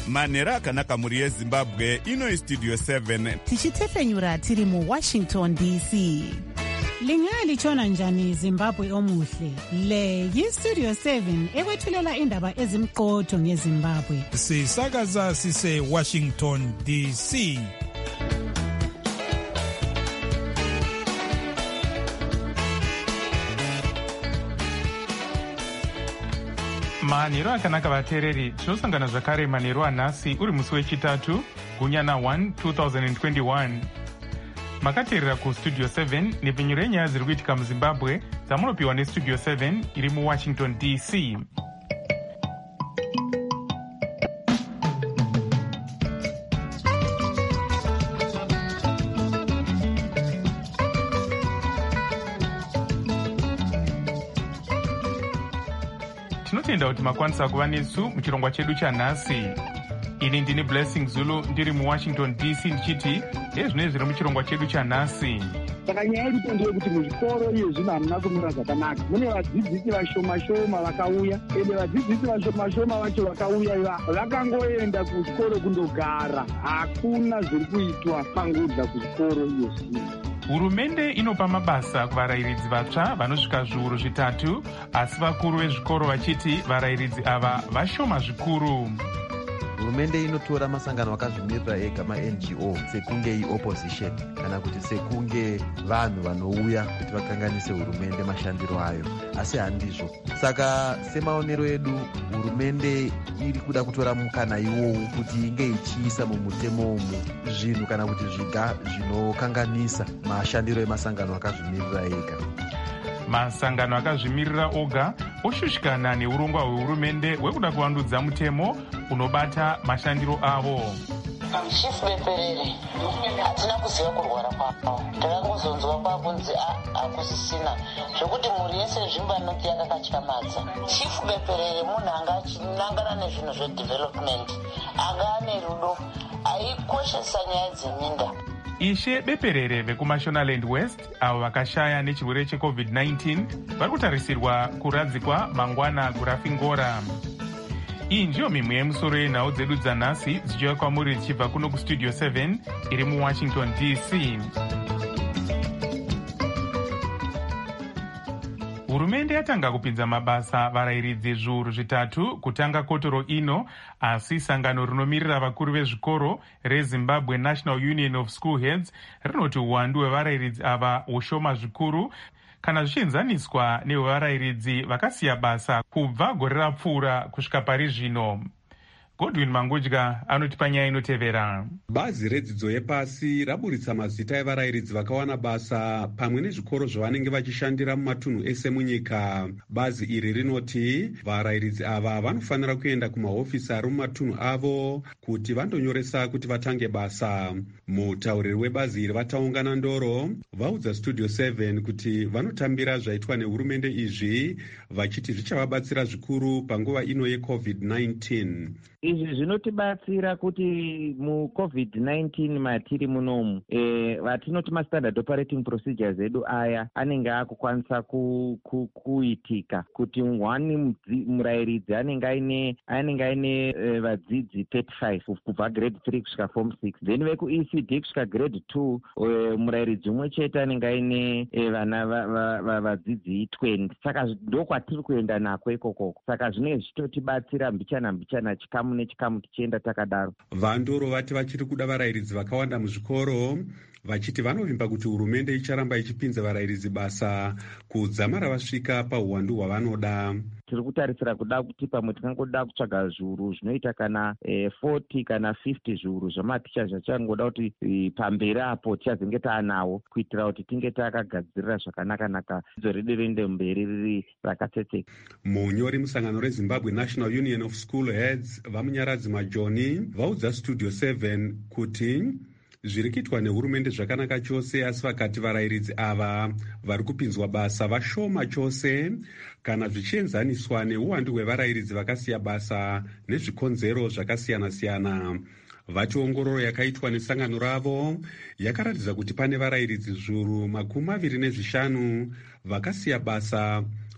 manhero akanaka mhuri yezimbabwe. Ino istudio 7 tichitefenyura tiri muWashington DC. Lingalitshona njani Zimbabwe omuhle? Le yistudio 7 ekwethulela indaba ezimqotho ngeZimbabwe. Sisakaza sise Washington DC. manhero akanaka vateereri, tinosangana zvakare manhero anhasi uri musi wechitatu gunyana 1 2021. Makateerera kustudio 7 nepfenyuro yenyaya dziri kuitika muzimbabwe dzamunopiwa nestudio 7 iri muwashington DC. tinotenda kuti makwanisa kuva nesu muchirongwa chedu chanhasi. Ini ndini Blessing Zulu ndiri muWashington DC ndichiti ezvino zviri muchirongwa chedu chanhasi. Saka nyaya iripo ndeyekuti muzvikoro iye zvino hamuna kumira zvakanaka. Mune vadzidzisi vashoma-shoma vakauya, ende vadzidzisi vashoma-shoma vacho vakauya iva vakangoenda kuchikoro kundogara. Hakuna zviri kuitwa pangudza kuchikoro iye zvino. Hurumende inopa mabasa kuvarayiridzi vatsva vanosvika zviuru zvitatu, asi vakuru vezvikoro vachiti varayiridzi ava vashoma zvikuru. Hurumende inotora masangano akazvimirira ega ma-NGO sekunge i-opposition kana kuti sekunge vanhu vanouya kuti vakanganise hurumende mashandiro ayo, asi handizvo. Saka semaonero edu, hurumende iri kuda kutora mukana iwowu kuti inge ichiisa mumutemo umu zvinhu kana kuti zviga zvinokanganisa mashandiro emasangano akazvimirira ega. Masangano akazvimirira oga oshushikana neurongwa hwehurumende hwekuda kuvandudza mutemo unobata mashandiro avo. Chifu Beperere, hatina kuziva kurwara kwavo. Takangozonzwa kwakunzi hakusisina zvokuti mhuri yese zvimba noti yakakatyamadza. Chifu Beperere munhu anga achinangana nezvinhu zvedevelopment, anga ane rudo, aikoshesa nyaya dzeminda. Ishe Beperere vekuMashonaland West avo vakashaya nechirwere cheCovid-19 vari kutarisirwa kuradzikwa mangwana Gurafingora. Iyi ndiyo mimwe yemusoro yenhau dzedu dzanhasi dzichiuya kwamuri dzichibva kuno kustudio 7 iri muWashington DC. Hurumende yatanga kupinza mabasa varayiridzi zviuru zvitatu kutanga kotoro ino, asi sangano rinomirira vakuru vezvikoro reZimbabwe National Union of School Heads rinoti uwandu hwevarayiridzi ava ushoma zvikuru kana zvichienzaniswa nehwevarayiridzi vakasiya basa kubva gore rapfuura kusvika pari zvino. Godwin Mangudya anotipa nyaya inotevera. Bazi redzidzo yepasi raburitsa mazita evarayiridzi vakawana basa pamwe nezvikoro zvavanenge vachishandira mumatunhu ese munyika. Bazi iri rinoti varayiridzi ava vanofanira kuenda kumahofisi ari mumatunhu avo kuti vandonyoresa kuti vatange basa. Mutauriri webazi iri Vataungana Ndoro vaudza Studio 7 kuti vanotambira zvaitwa nehurumende izvi, vachiti zvichavabatsira zvikuru panguva ino yeCovid-19. Izvi zvinotibatsira kuti muCovid-19 matiri munomu vatinoti mastandard operating procedures edu aya anenge akukwanisa kuitika kuti murayiridzi anenge aine vadzidzi 35 kubva grade 3 kusvika form 6, then veku-ECD kusvika grade 2 murayiridzi umwe chete anenge aine vana vadzidzi 20. Saka ndokwatiri kuenda nako ikokoko. Saka zvinenge zvichitotibatsira mbichana chikamu nechikamu tichienda takadaro. Vandoro vati vachiri kuda varayiridzi vakawanda muzvikoro, vachiti vanovimba kuti hurumende icharamba ichipinza varayiridzi basa kudzamara vasvika pauwandu hwavanoda. Tiri kutarisira kuda kuti pamwe tingangoda kutsvaga zviuru zvinoita kana 40 kana 50 zviuru zvamaticha zvachangoda kuti pamberi apo tichazenge taanawo kuitira kuti tinge takagadzirira zvakanaka dzidzo redu riende mberi riri rakatsetseka. Munyori musangano reZimbabwe National Union of School Heads vamunyaradzi Majoni vaudza Studio 7 kuti zviri kuitwa nehurumende zvakanaka chose, asi vakati varayiridzi ava vari kupinzwa basa vashoma chose kana zvichienzaniswa neuwandu hwevarayiridzi vakasiya basa nezvikonzero zvakasiyana-siyana. Vati ongororo yakaitwa nesangano ravo yakaratidza kuti pane varayiridzi zviuru 25 vakasiya basa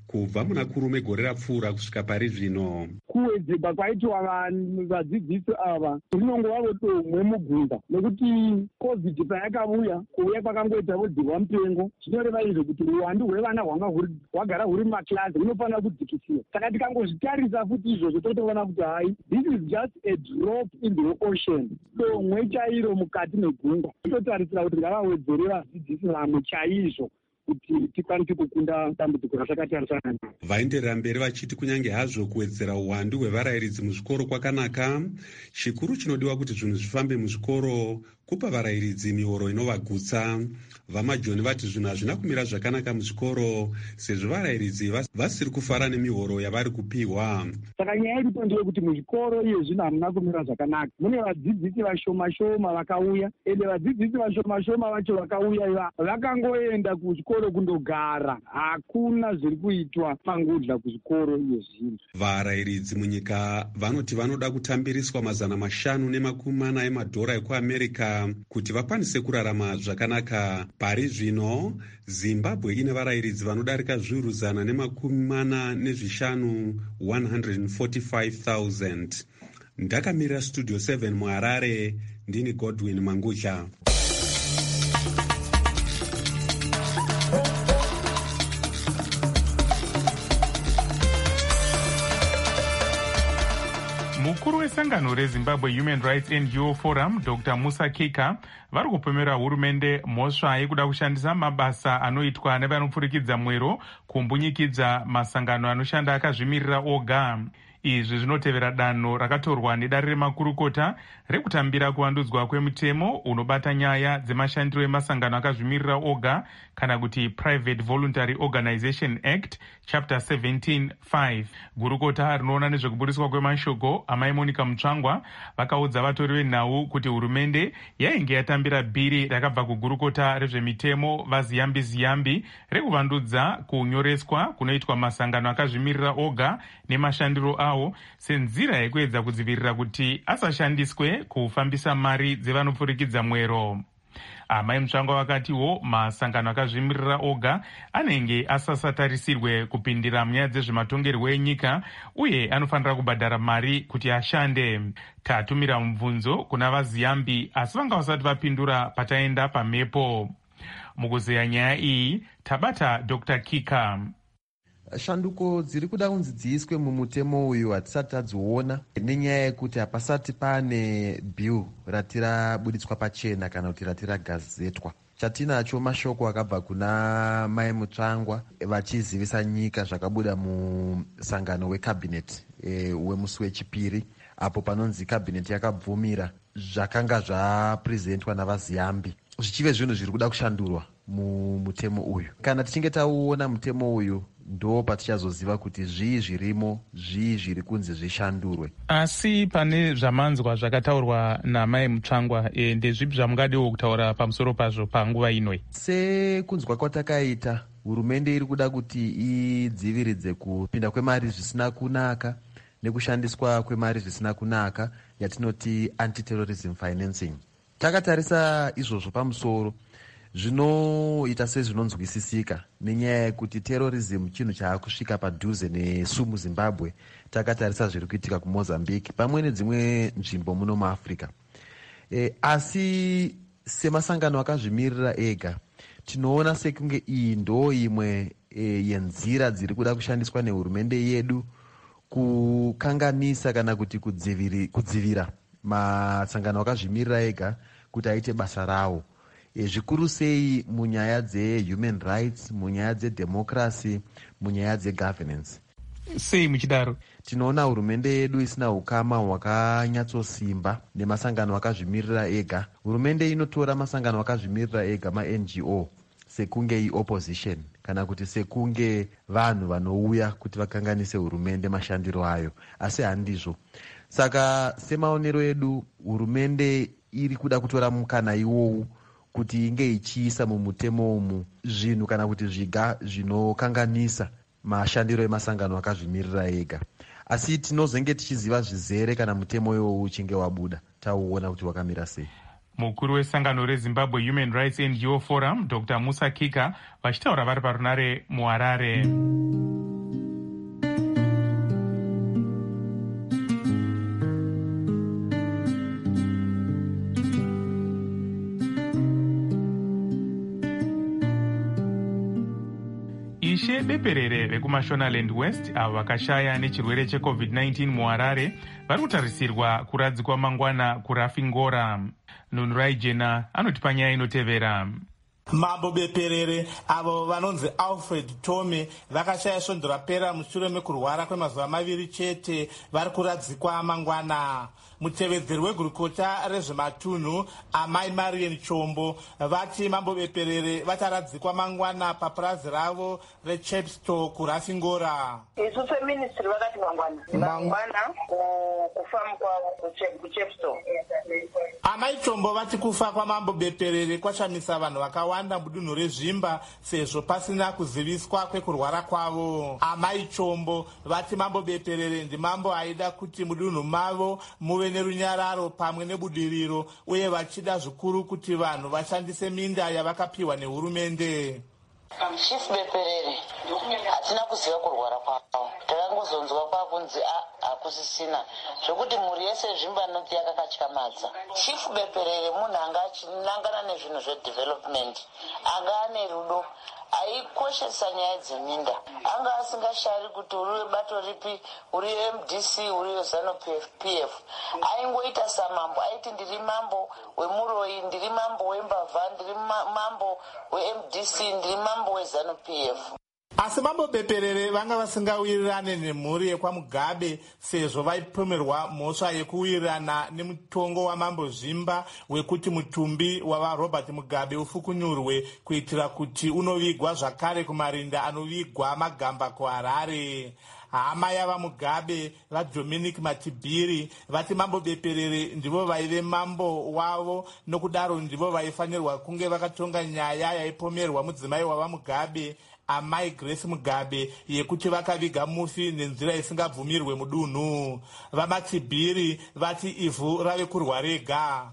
kubva muna kurume gore rapfuura kusvika pari zvino. Kuwedzerwa kwaitwa vadzidzisi ava rinongova domwe mugunda, nekuti COVID payakauya kuuya kwakangoita vodzirwa mupengo. Zvinoreva izvo kuti uwandu hwevana hwagara huri mumakilasi hunofanira kudzikisiwa. Saka tikangozvitarisa futi izvozvo totoona kuti hai, this is just a drop in the ocean, domwe chairo mukati megungwa. Tototarisira kuti ngavawedzere vadzidzisi vamwe chaizvo kuti tikwanise kukunda dambudziko rasakatarisana naro. Vaenderera mberi vachiti kunyange hazvo kuwedzera uwandu hwevarayiridzi muzvikoro kwakanaka, chikuru chinodiwa kuti zvinhu zvifambe muzvikoro kupa varayiridzi mihoro inovagutsa. VaMajoni vati zvinhu hazvina kumira zvakanaka muzvikoro sezvo varayiridzi vasiri kufara nemihoro yavari kupiwa. Saka nyaya iripo ndeyekuti muzvikoro iye zvino hamuna kumira zvakanaka. Mune vadzidzisi vashoma vakauya, ende vadzidzisi vashoma vacho vakauya vakangoenda kuzvikoro kundogara. Hakuna zviri kuitwa pangudla kuzvikoro iye zvino. Varayiridzi munyika vanoti vanoda kutambiriswa $540 emadhora ekuAmerica kuti vakwanise kurarama zvakanaka. Pari zvino Zimbabwe ine varayiridzi vanodarika 145,000, 145,000. Ndakamirira Studio 7 muHarare, ndini Godwin Mangucha. Mukuru wesangano reZimbabwe Human Rights NGO Forum, Dr. Musa Kika, vari kupemera hurumende mhosva yekuda kushandisa mabasa anoitwa nevanopfurikidza mwero kumbunyikidza masangano anoshanda akazvimirira oga. Izvi zvinotevera danho rakatorwa nedare remakurukota rekutambira kuvandudzwa kwemutemo unobata nyaya dzemashandiro emasangano akazvimirira oga kana kuti Private Voluntary Organization Act Chapter 17(5). Gurukota rinoona nezvekubudiswa kwemashoko amai Monica Mutsvangwa vakaudza vatori venhau kuti hurumende yainge yatambira bhiri rakabva kugurukota rezvemitemo vaZiyambi rekuvandudza kunyoreswa kunoitwa masangano akazvimirira oga nemashandiro awo senzira yekuedza kudzivirira kuti asashandiswe kufambisa mari dzevanopfurikidza mwero. Amai Mutsvangwa vakatiwo masangano akazvimirira oga anenge asasatarisirwe kupindira munyaya dzezvematongerwo enyika uye anofanira kubhadhara mari kuti ashande. Tatumira mubvunzo kuna vaZiyambi asi vanga vasati vapindura pataenda pamhepo. Mukuzeya nyaya iyi tabata Dr. Kika. Shanduko dziri kuda kunzi dziiswe mumutemo uyu hatisati tadziona nenyaya yekuti hapasati pane bill ratirabuditswa pachena kana kuti ratiragazetwa. Chatinacho mashoko akabva kuna mai Mutsvangwa vachizivisa nyika zvakabuda musangano wekabhineti wemusi wechipiri, apo panonzi kabhineti yakabvumira zvakanga zvaprezentwa navaZiyambi zvichive zvinhu zviri kuda kushandurwa mumutemo uyu. Kana tichinge tauona mutemo uyu ndo patichazoziva kuti zvii zvirimo, zvii zviri kunzi zvishandurwe. Asi pane zvamanzwa zvakataurwa namai Mutsvangwa, ndezvipi zvamungadiwo kutaura pamusoro pazvo panguva inoi? Sekunzwa kwatakaita, hurumende iri kuda kuti idziviridze kupinda kwemari zvisina kunaka nekushandiswa kwemari zvisina kunaka, yatinoti anti-terrorism financing. Takatarisa izvozvo pamusoro, zvinoita sezvinonzwisisika nenyaya yekuti terrorism chinhu chaakusvika padhuze nesu muZimbabwe. Takatarisa zviri kuitika kuMozambique pamwe nedzimwe nzvimbo muno muAfrica. Asi semasangano akazvimirira ega tinoona sekunge iyi ndo imwe yenzira dziri kuda kushandiswa nehurumende yedu kukanganisa kana kuti kudzivira masangano akazvimirira ega kuti aite basa rawo. Zvikuru sei munyaya dzehuman rights, munyaya dzedemocracy, munyaya dzegovernance. Sei muchidaro? Tinoona hurumende yedu isina ukama hwakanyatsosimba nemasangano akazvimirira ega. Hurumende inotora masangano akazvimirira ega, ma-NGO, sekunge i-opposition kana kuti sekunge vanhu vanouya kuti vakanganise hurumende mashandiro ayo, asi handizvo. Saka semaonero edu, hurumende iri kuda kutora mukana iwowu kuti inge ichiisa mumutemo umu zvinhu kana kuti zviga zvinokanganisa mashandiro emasangano akazvimirira ega. Asi tinozenge tichiziva zvizere kana mutemo iwowu uchinge wabuda tauona kuti wakamira sei. Mukuru wesangano reZimbabwe Human Rights NGO Forum, Dr. Musa Kika, vachitaura vari parunare muHarare. Ishe Beperere vekuMashonaland West avo vakashaya nechirwere cheCovid-19 muHarare vari kutarisirwa kuradzikwa mangwana kuRafingora. Nunurai Jena anotipa nyaya inotevera. Mambo Beperere avo vanonzi Alfred Tome vakashaya svondo rapera mushure mekurwara kwemazuva 2 chete vari kuradzikwa mangwana. Mutevedzeri wegurukota rezvematunhu Amai Marian Chombo vati Mambo Beperere vacharadzikwa mangwana papurazi ravo reChepstow kuRafingora. Isu feministry vakati mangwana kufamu kwavo kuChepstow. Amai Chombo vati kufa kwaMambo Beperere kwashamisa vanhu vakawanda mudunhu rezvimba sezvo pasina kuziviswa kwekurwara kwavo. Amai Chombo vati Mambo Beperere ndimambo aida kuti mudunhu mavo muve nerunyararo pamwe nebudiriro uye vachida zvikuru kuti vanhu vashandise minda yavakapiwa nehurumende. Chief Beperere hatina kuziva kurwara kwavo, takangozonzwa kwakunzi hakusisina zvokuti mhuri yese zvimba noti yakakatyamadza. Chief Beperere munhu anga achinangana nezvinhu zvedevelopment, anga ane rudo, aikoshesa nyaya dzeminda, anga asingashari kuti uri bato ripi, uri MDC, uri ZANU-PF, aingoita samambo, aiti ndiri mambo weMuroi, ndiri mambo weMbavha, ndiri mambo weMDC, ndiri mambo weZANU-PF. Asi Mambo Beperere vanga vasingawirirane nemhuri yekwaMugabe sezvo vaipomerwa mhosva yekuwirirana nemutongo waMambo Zvimba wekuti mutumbi wavaRobert Mugabe ufukunyurwe kuitira kuti unovigwa zvakare kumarinda anovigwa Magamba kuHarare. Hama yavaMugabe vaDominic Matibiri vati Mambo Beperere ndivo vaive mambo wavo, nokudaro ndivo vaifanirwa kunge vakatonga nyaya yaipomerwa mudzimai wavaMugabe Amai Grace Mugabe yekuti vakaviga mufi nenzira isingabvumirwe mudunhu. VaMatibiri vati ivhu rave kurwa rega.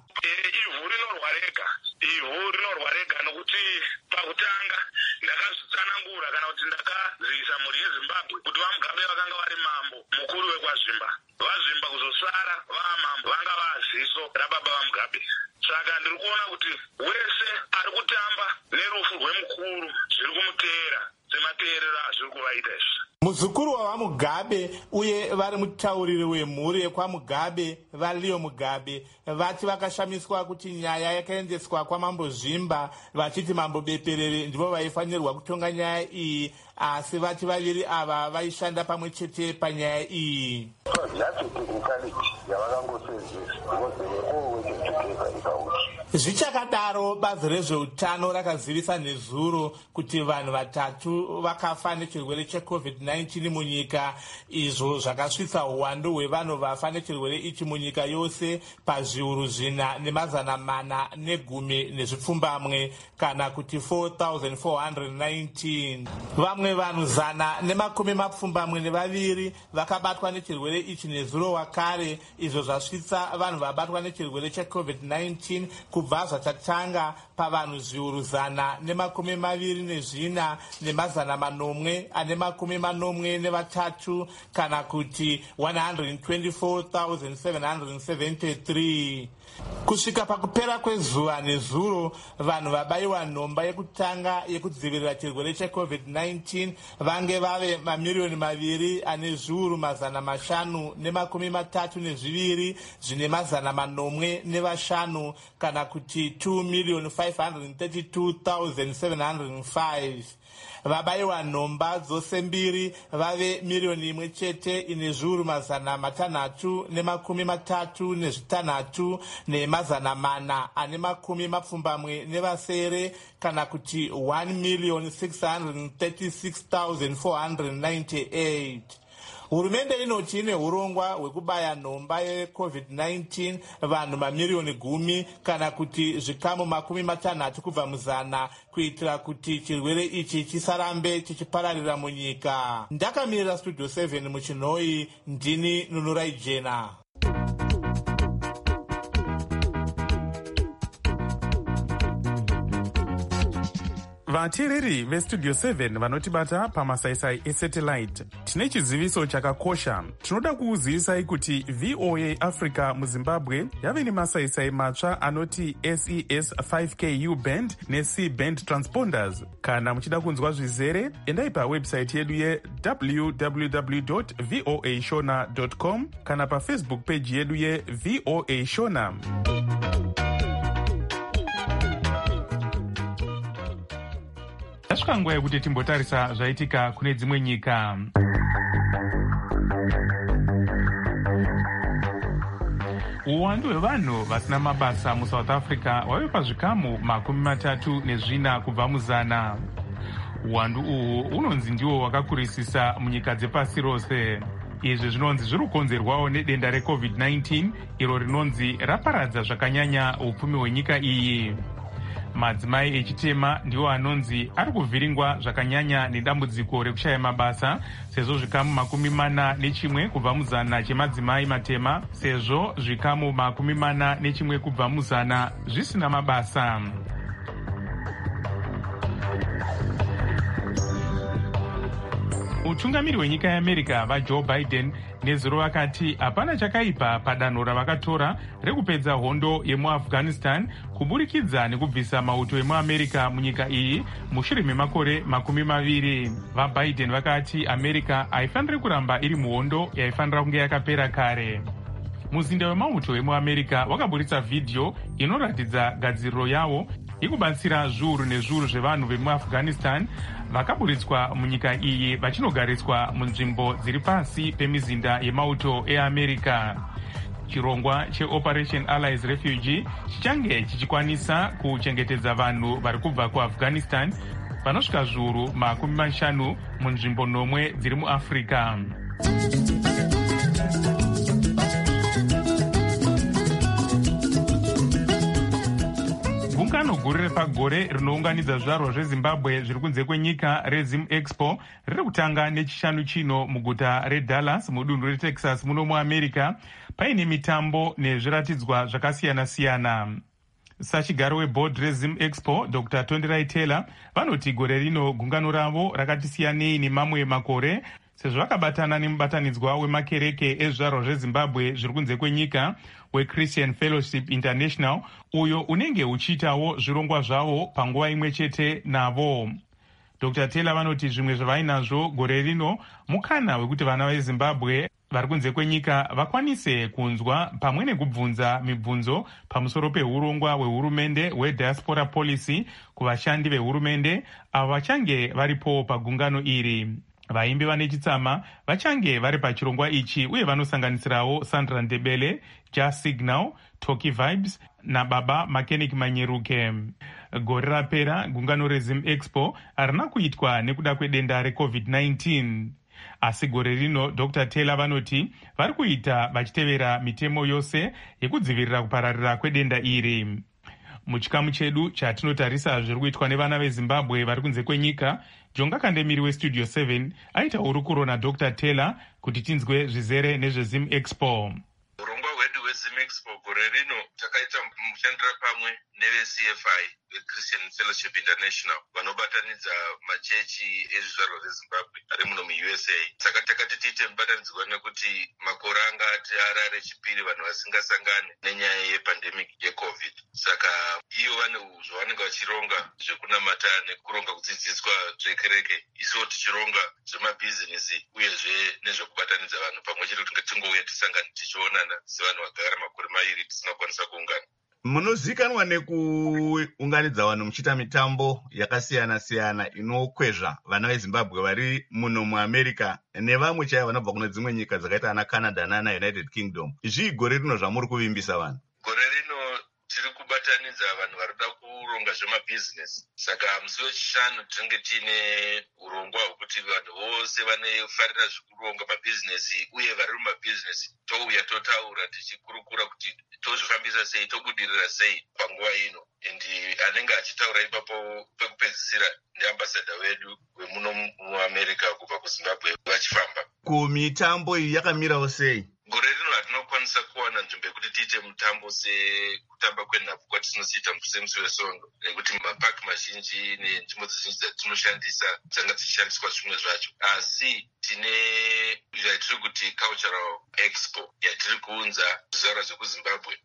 Ivhu rinorwa rega nokuti pakutanga ndakazvitsanangura kana kuti ndakaziisa mhuri yeZimbabwe kuti vaMugabe vakanga vari mambo mukuru wekwazvimba. VaZvimba kuzosara vaamambo vanga vaziso rababa vaMugabe. Saka ndiri kuona kuti wese ari kutamba nerufu rwemukuru zviri kumuteera semateerero azviri kuvaita izvi. Muzukuru wavaMugabe uye vari mutauriri wemhuri yekwaMugabe vaLeo Mugabe vati vakashamiswa kuti nyaya yakaendeswa kwaMambo Zvimba vachiti Mambo Beperere ndivo vaifanirwa kutonga nyaya iyi, asi vati vaviri ava vaishanda pamwe chete panyaya iyi. Zvichakadaro, bazi rezveutano rakazivisa nezuro kuti vanhu 3 vakafa nechirwere cheCovid-19 munyika, izvo zvakasvitsa uwandu hwevanhu vafa nechirwere ichi munyika yose pazviuru 410 kana kuti 4,419. Vamwe vanhu 112 vakabatwa nechirwere ichi nezuro wakare, izvo zvasvitsa vanhu vabatwa nechirwere cheCovid-19 kubva zvachatanga pavanhu zviuru 124,883 kana kuti 124,773. Kusvika pakupera kwezuva nezuro, vanhu vabayiwa nhomba yekutanga yekudzivirira chirwere cheCovid-19 vange vave 2,532,505 kana kuti 2,532,705. Vabayiwa nhomba dzose mbiri vave 1,000,000 chete ine 3,633,470 kana kuti 1,636,498. Hurumende inoti ine urongwa hwekubaya nhomba yeCovid-19 vanhu 10,000,000 kana kuti zvikamu 60 kubva mu100 kuitira kuti chirwere ichi chisarambe chichipararira munyika. Ndakamirira Studio 7 muChinoi, ndini Nunurai Jena. vateereri vestudio 7 vanotibata pamasaisai esatellite, tine chiziviso chakakosha. Tinoda kuuzivisai kuti VOA Africa muZimbabwe yave nemasaisai matsva anoti SES 5K U-band neC-band transponders. Kana muchida kunzwa zvizere, endai pawebsite yedu ye-www.voashona.com kana pafacebook page yedu ye-VOA Shona. Tasvika nguva yekuti timbotarisa zvaitika kune dzimwe nyika. Uwandu hwevanhu vasina mabasa muSouth Africa wave pazvikamu 34 kubva muzana. Uwandu uhu unonzi ndiwo wakakurisisa munyika dzepasi rose. Izvi zvinonzi zviri kukonzerwawo nedenda reCovid-19 iro rinonzi raparadza zvakanyanya upfumi hwenyika iyi. Madzimai echitema ndiwo anonzi ari kuvhiringwa zvakanyanya nedambudziko rekushaya mabasa, sezvo zvikamu 41 kubva muzana chemadzimai matema, sezvo zvikamu 41 kubva muzana zvisina mabasa. Utungamiri hwenyika yeAmerica vaJoe Biden nezuro vakati hapana chakaipa padanho ravakatora rekupedza hondo yemuAfghanistan kuburikidza nekubvisa mauto emuAmerica munyika iyi mushure memakore 20. VaBiden vakati America haifaniri kuramba iri muhondo yaifanira kunge yakapera kare. Muzinda wemauto emuAmerica wakaburitsa vhidhiyo inoratidza gadziriro yavo yekubatsira zviuru nezviuru zvevanhu vemuAfghanistan vakaburitswa munyika iyi vachinogariswa munzvimbo dziri pasi pemizinda yemauto eAmerica. Chirongwa cheOperation Allies Refugee chichange chichikwanisa kuchengetedza vanhu vari kubva kuAfghanistan vanosvika zviuru 50 munzvimbo 9 dziri muAfrica. Gungano guru repagore rinounganidza zvizvarwa zveZimbabwe zviri kunze kwenyika reZim Expo riri kutanga nechishanu chino muguta reDallas mudunhu reTexas muno muAmerica, paine mitambo nezviratidzwa zvakasiyana-siyana. Sachigaro weboard reZim Expo Dr. Tondirai Taylor vanoti gore rino gungano ravo rakati siyanei nemamwe makore sezvo vakabatana nemubatanidzwa wemakereke ezvizvarwa zveZimbabwe zviri kunze kwenyika weChristian Fellowship International, uyo unenge uchiitawo zvirongwa zvavo panguva imwe chete navo. Dr. Taylor vanoti zvimwe zvavainazvo gore rino mukana wekuti vana veZimbabwe vari kunze kwenyika vakwanise kunzwa pamwe nekubvunza mibvunzo pamusoro peurongwa hwehurumende hwediaspora policy kuvashandi vehurumende avo vachange varipo pagungano iri. Vaimbi vane chitsama vachange vari pachirongwa ichi uye vanosanganisirawo Sandra Ndebele, Just Signal, Toki Vibes naBaba Mechanic Manyeruke. Gore rapera gungano reZim Expo harina kuitwa nekuda kwedenda reCovid-19. Asi gore rino Dr. Taylor vanoti vari kuita vachitevera mitemo yose yekudzivirira kupararira kwedenda iri. Muchikamu chedu chatinotarisa zviri kuitwa nevana veZimbabwe vari kunze kwenyika, Jonga Kandemiri weStudio 7 aita hurukuro naDr. Taylor kuti tinzwe zvizere nezveZim Expo. Urongwa hwedu hweZim Expo gore rino takaita mushandira pamwe neveCFI, veChristian Fellowship International, vanobatanidza machechi ezvizvarwa zveZimbabwe ari muno muUSA. Saka takati tiite mubatanidzwa nekuti makore anga ati arare chipiri vanhu vasingasangane nenyaya yepandemic yeCovid. Saka iyo vane zvavanenge vachironga zvekunamata nekuronga kudzidziswa zvekereke, isiwo tichironga zvemabhizinesi uyezve nezvekubatanidza vanhu pamwe chete kuti tingouya tisangane tichionana sevanhu vagara makore 2 tisinakwanisa kuungana. Munozivikanwa nekuunganidza vanhu muchiita mitambo yakasiyana-siyana inokwezva vana veZimbabwe vari muno muAmerica nevamwe chaivo vanobva kune dzimwe nyika dzakaita ana Canada nana United Kingdom. Izvi gore rino zvamuri kuvimbisa vanhu? Gore rino tiri kubatanidza vanhu vari kuda kuronga zvemabhizinesi. Saka musi wechishanu tinenge tiine urongwa hwekuti vanhu vose vanofarira zvekuronga mabhizinesi uye vari mumabhizinesi touya totaura tichikurukura kuti tozvifambisa sei, tobudirira sei panguva ino. Anenge achitaura ipapo pekupedzisira ndiambasadha wedu wemuno muAmerica kubva kuZimbabwe vachifamba. Kumitambo iyi yakamirawo sei? Gore rino hatinokwanisa kuwana nzvimbo yekuti tiite mutambo sekutamba kwenhabvu kwatinosita semusi weSondo, nekuti mapaki mazhinji nenzvimbo dzizhinji dzatinoshandisa dzanga dzichishandiswa zvimwe zvacho. Asi tine zvatiri kuti cultural expo yatiri kuunza zvizvarwa zvekuZimbabwe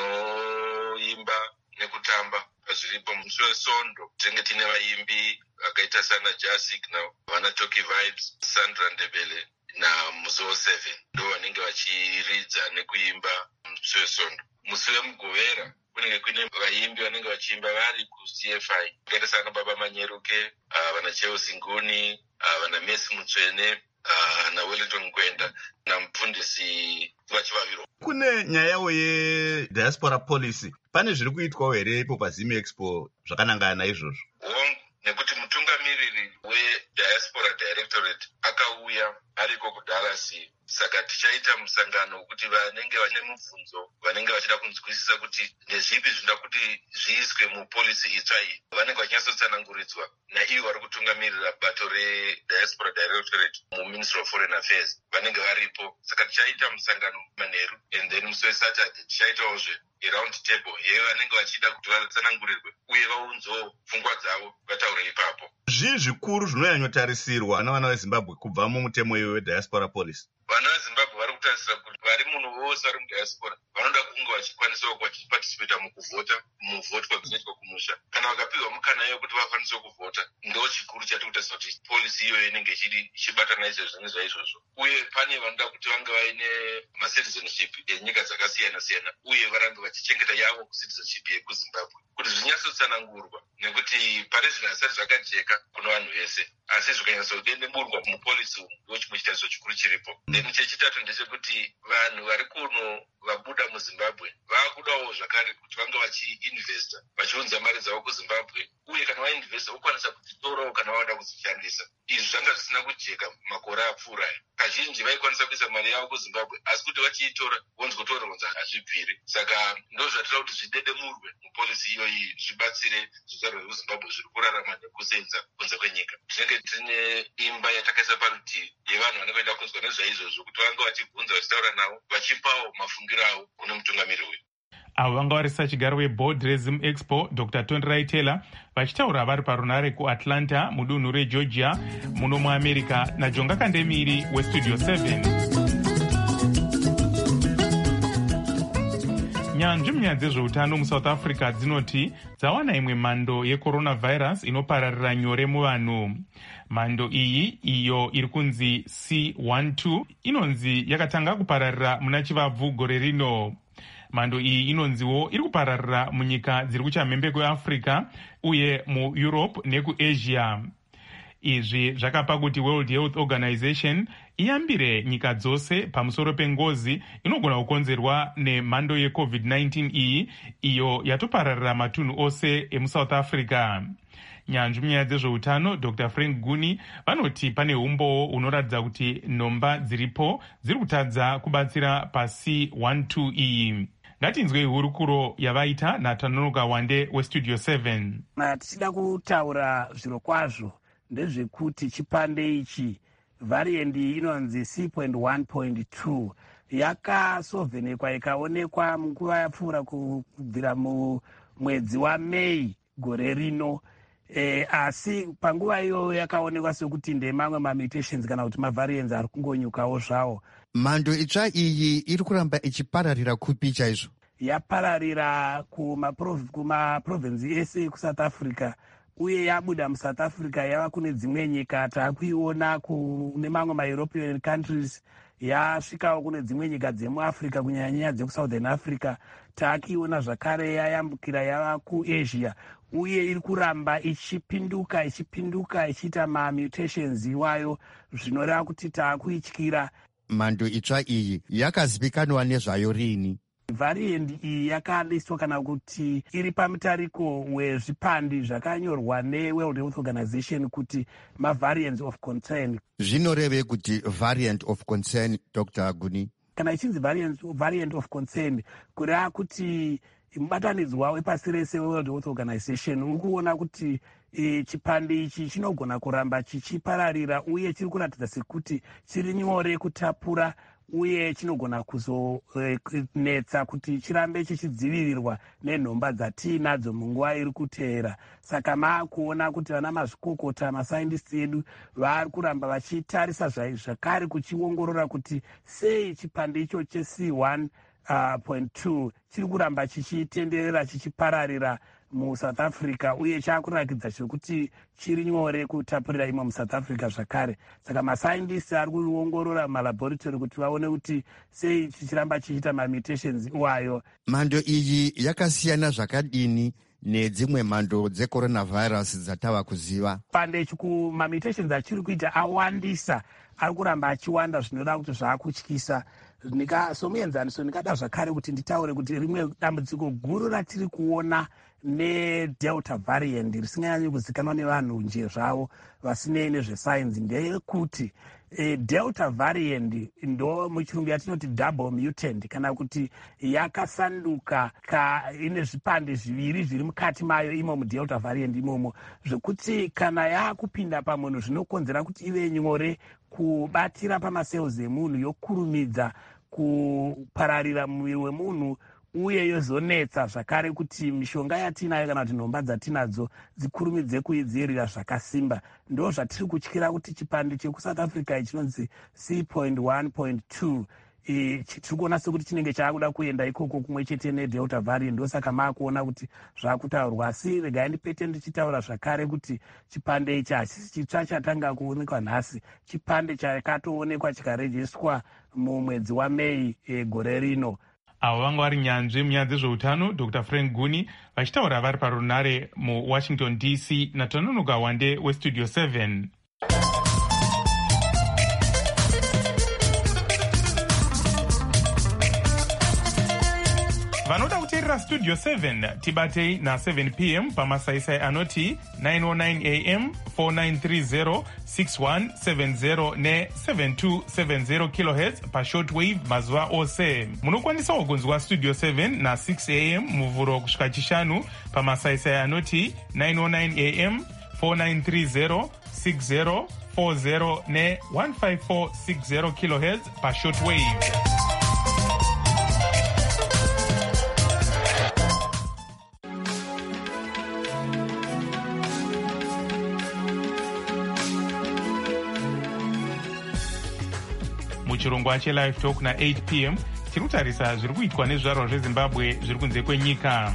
zvinoimba nekutamba zviripo. Musi weSondo tinenge tine vaimbi vakaita sana Jasigna, vana Toki Vibes, Sandra Ndebele naMuzo 7 ndo vanenge vachiridza nekuimba musi weSondo. Musi weMugovera kunenge kuine vaimbi vanenge vachiimba vari kuCFI vakaita sana Baba Manyeruke, vana Cheo Singuni, vana Messi Mutsvene naWellington Kwenda namupfundisi Vachivaviro. Kune nyayawo yeDiaspora Policy, pane zviri kuitwawo here ipo paZim Expo zvakanangana naizvozvo? Hongu, nekuti mutungamiriri weDiaspora Directorate akauya ariko kuDallas, saka tichaita musangano wekuti vanenge vane mubvunzo, vanenge vachida kunzwisisa kuti ndezvipi zvinoda kuti zviiswe mupolisi itsva iyi, vanenge vachinyatsotsanankuridzwa naivo vari kutungamirira bato reDiaspora Directorate muMinistry of Foreign Affairs, vanenge varipo. Saka tichaita musangano manheru, and then musi weSaturday tichaitawozve round table yevo vanenge vachida kuti vatsanangurirwe uye vaunzewo pfungwa dzavo vataure ipapo. Zvii zvikuru zvinonyanyotarisirwa navana veZimbabwe kubva mumutemo iwe weDiaspora Policy? Vana veZimbabwe vari kutarisira kuti vari munhu vose vari mudiaspora vanoda kunge vachikwanisawo vachipatisipeta mukuvhota, muvhotwa dzinoitwa kumusha. Kana vakapihwa mukana iyo kuti vakwanise kuvhota, ndo chikuru chatiri kutarisa kuti polisi iyoyo inenge ichibatana izvo zvaizvozvo. Uye pane vanoda kuti vange vaine macitizenship enyika dzakasiyana siyana, uye varambe vachichengeta yavo citizenship yekuZimbabwe, kuti zvinyatsotsanangurwa, nekuti parizvino hasati zvakajeka kuno vanhu vese, asi zvikanyatsodendeburwa mupolisi umu ndo chimwe chitariso chikuru chiripo. Then chechitatu ndechekuti vanhu vari kuno vabuda muZimbabwe vakudawo zvakare kuti vange vachiinvesta, vachiunza mari dzavo kuZimbabwe, uye kana vainvesta vokwanisa kudzitorawo kana vavada kudzishandisa. Izvi zvanga zvisina kujeka makore apfuura. Kazhinji vaikwanisa kuisa mari yavo kuZimbabwe, asi kuti vachiitora vonzi kutoronza hazvibviri. Saka ndo zvatira kuti zvidedemurwe mupolisi iyoyi, zvibatsire zvizvarwa zvekuZimbabwe zviri kurarama nekusenza kunze kwenyika. Tinenge tine imba yatakaisa parutivi yevanhu vanenge vaida kunzwa nezvaizvozvo, kuti vange vachibvunza, vachitaura navo, vachipawo mafungiro avo kune mutungamiri uyu. Avo vanga vari sachigaro webhoard reZim Expo, Dr. Tondirai Taylor, vachitaura vari parunare kuAtlanta mudunhu reGeorgia muno muAmerica, naJonga Kandemiri weStudio 7. Nyanzvi munyaya dzezveutano muSouth Africa dzinoti dzawana imwe mhando yecoronavirus inopararira nyore muvanhu. Mhando iyi, iyo iri kunzi C12, inonzi yakatanga kupararira muna Chivabvu gore rino. Mhando iyi inonziwo iri kupararira munyika dziri kuchamhembe kweAfrica uye muEurope nekuAsia. Izvi zvakapa kuti World Health Organization iyambire nyika dzose pamusoro pengozi inogona kukonzerwa nemhando yeCovid-19 iyi, iyo yatopararira matunhu ose emuSouth Africa. Nyanzvi munyaya dzezveutano Dr. Frank Guni vanoti pane umbowo unoratidza kuti nhomba dziripo dziri kutadza kubatsira paC12 iyi. Ngatinzwei hurukuro yavaita naTanonoka Wande weStudio 7. Tichida kutaura zviro kwazvo ndezvekuti chipande ichi variant inonzi C.1.2 yakasovhenekwa ikaonekwa munguva yapfuura kubvira mumwedzi waMei gore rino. Asi panguva iyoyo yakaonekwa sekuti ndemamwe mamutations kana kuti mavariants ari kungonyukawo zvawo. Mhando itsva iyi iri kuramba ichipararira kupi chaizvo? Yapararira kumaprovinsi ese ekuSouth Africa, uye yabuda muSouth Africa yava kune dzimwe nyika taakuiona kune mamwe maEuropean countries, yasvikawo kune dzimwe nyika dzemuAfrica kunyanyanya dzekusouthern Africa, taakiona zvakare yayambukira yava kuAsia, uye iri kuramba ichipinduka ichiita mamutations iwayo, zvinoreva kuti taakuityira. Mhando itsva iyi yakazivikanwa nezvayo rini? Variant iyi yakaliswa kana kuti iri pamutariko wezvipandi zvakanyorwa neWorld Health Organization kuti mavariants of concern. Zvinoreve kuti variant of concern, Dr. Guni? Kana ichinzi variant of concern, kureva kuti mubatanidzwa wepasi rese weWorld Health Organization uri kuona kuti chipande ichi chinogona kuramba chichipararira, uye chiri kuratidza sekuti chiri nyore kutapura, uye chinogona kuzonetsa kuti chirambe chichidzivirirwa nenhomba dzatiinadzo munguva iri kuteera. Saka maakuona kuti vana mazvikokota masaindisti edu vari kuramba vachitarisa zvakare kuchiongorora kuti sei chipande icho che C1.2 chiri kuramba chichitenderera chichipararira muSouth Africa, uye chaakuratidza zvekuti chiri nyore kutapurira imo muSouth Africa zvakare. Saka masaindisti ari kuongorora malaboratory kuti vaone kuti sei chichiramba chichiita mamutations iwayo. Mhando iyi yakasiyana zvakadini nedzimwe mhando dzecoronavirus dzatava kuziva? Pande mamutations achiri kuita awandisa, ari kuramba achiwanda zvinoda kuti zvaakutyisa. Somuenzaniso ndingada zvakare kuti nditaure kuti rimwe dambudziko guru ratiri kuona nedelta variant risinganyanyi kuzikanwa nevanhu nje zvavo vasinei nezvesainzi ndeyekuti delta variant ndo muchirungu yatinoti double mutant, kana kuti yakasanduka ine zvipande zviviri zviri mukati mayo imo mudelta variant imomo, zvekuti kana yaakupinda pamunhu zvinokonzera kuti ive nyore kubatira pamacells emunhu, yokurumidza kupararira muviri wemunhu, uye yozonetsa zvakare kuti mishonga yatinayo kana kuti nhomba dzatinadzo dzikurumidze kuidzirira zvakasimba. Ndo zvatiri kutyira kuti chipande chekuSouth Africa chinonzi C.1.2 tiri kuona sekuti chinenge chaakuda kuenda ikoko kumwe chete nedelta variant. Ndosaka maakuona kuti zvaakutaurwa, asi regai ndipete ndichitaura zvakare kuti chipande ichi hachisi chitsva chatanga kuonekwa nhasi. Chipande chakatoonekwa chikarejiswa mumwedzi waMei gore rino. Avo vanga vari nyanzvi munyaya dzezveutano, Dr. Frank Guni, vachitaura vari parunare muWashington DC naTononoka Wande weStudio 7. Vanoda kuteerera Studio 7 tibatei na7 p.m. pamasaisai anoti 909 am 4930 6170 ne7270 kHz pashortwave mazuva ose. Munokwanisawo kunzwa Studio 7 na6 am muvhuro kusvika chishanu pamasaisai anoti 909 am 4930 6040 ne15460 kHz pashortwave. Muchirongwa cheLive Talk na8 p.m. tiri kutarisa zviri kuitwa nezvizvarwa zveZimbabwe zviri kunze kwenyika.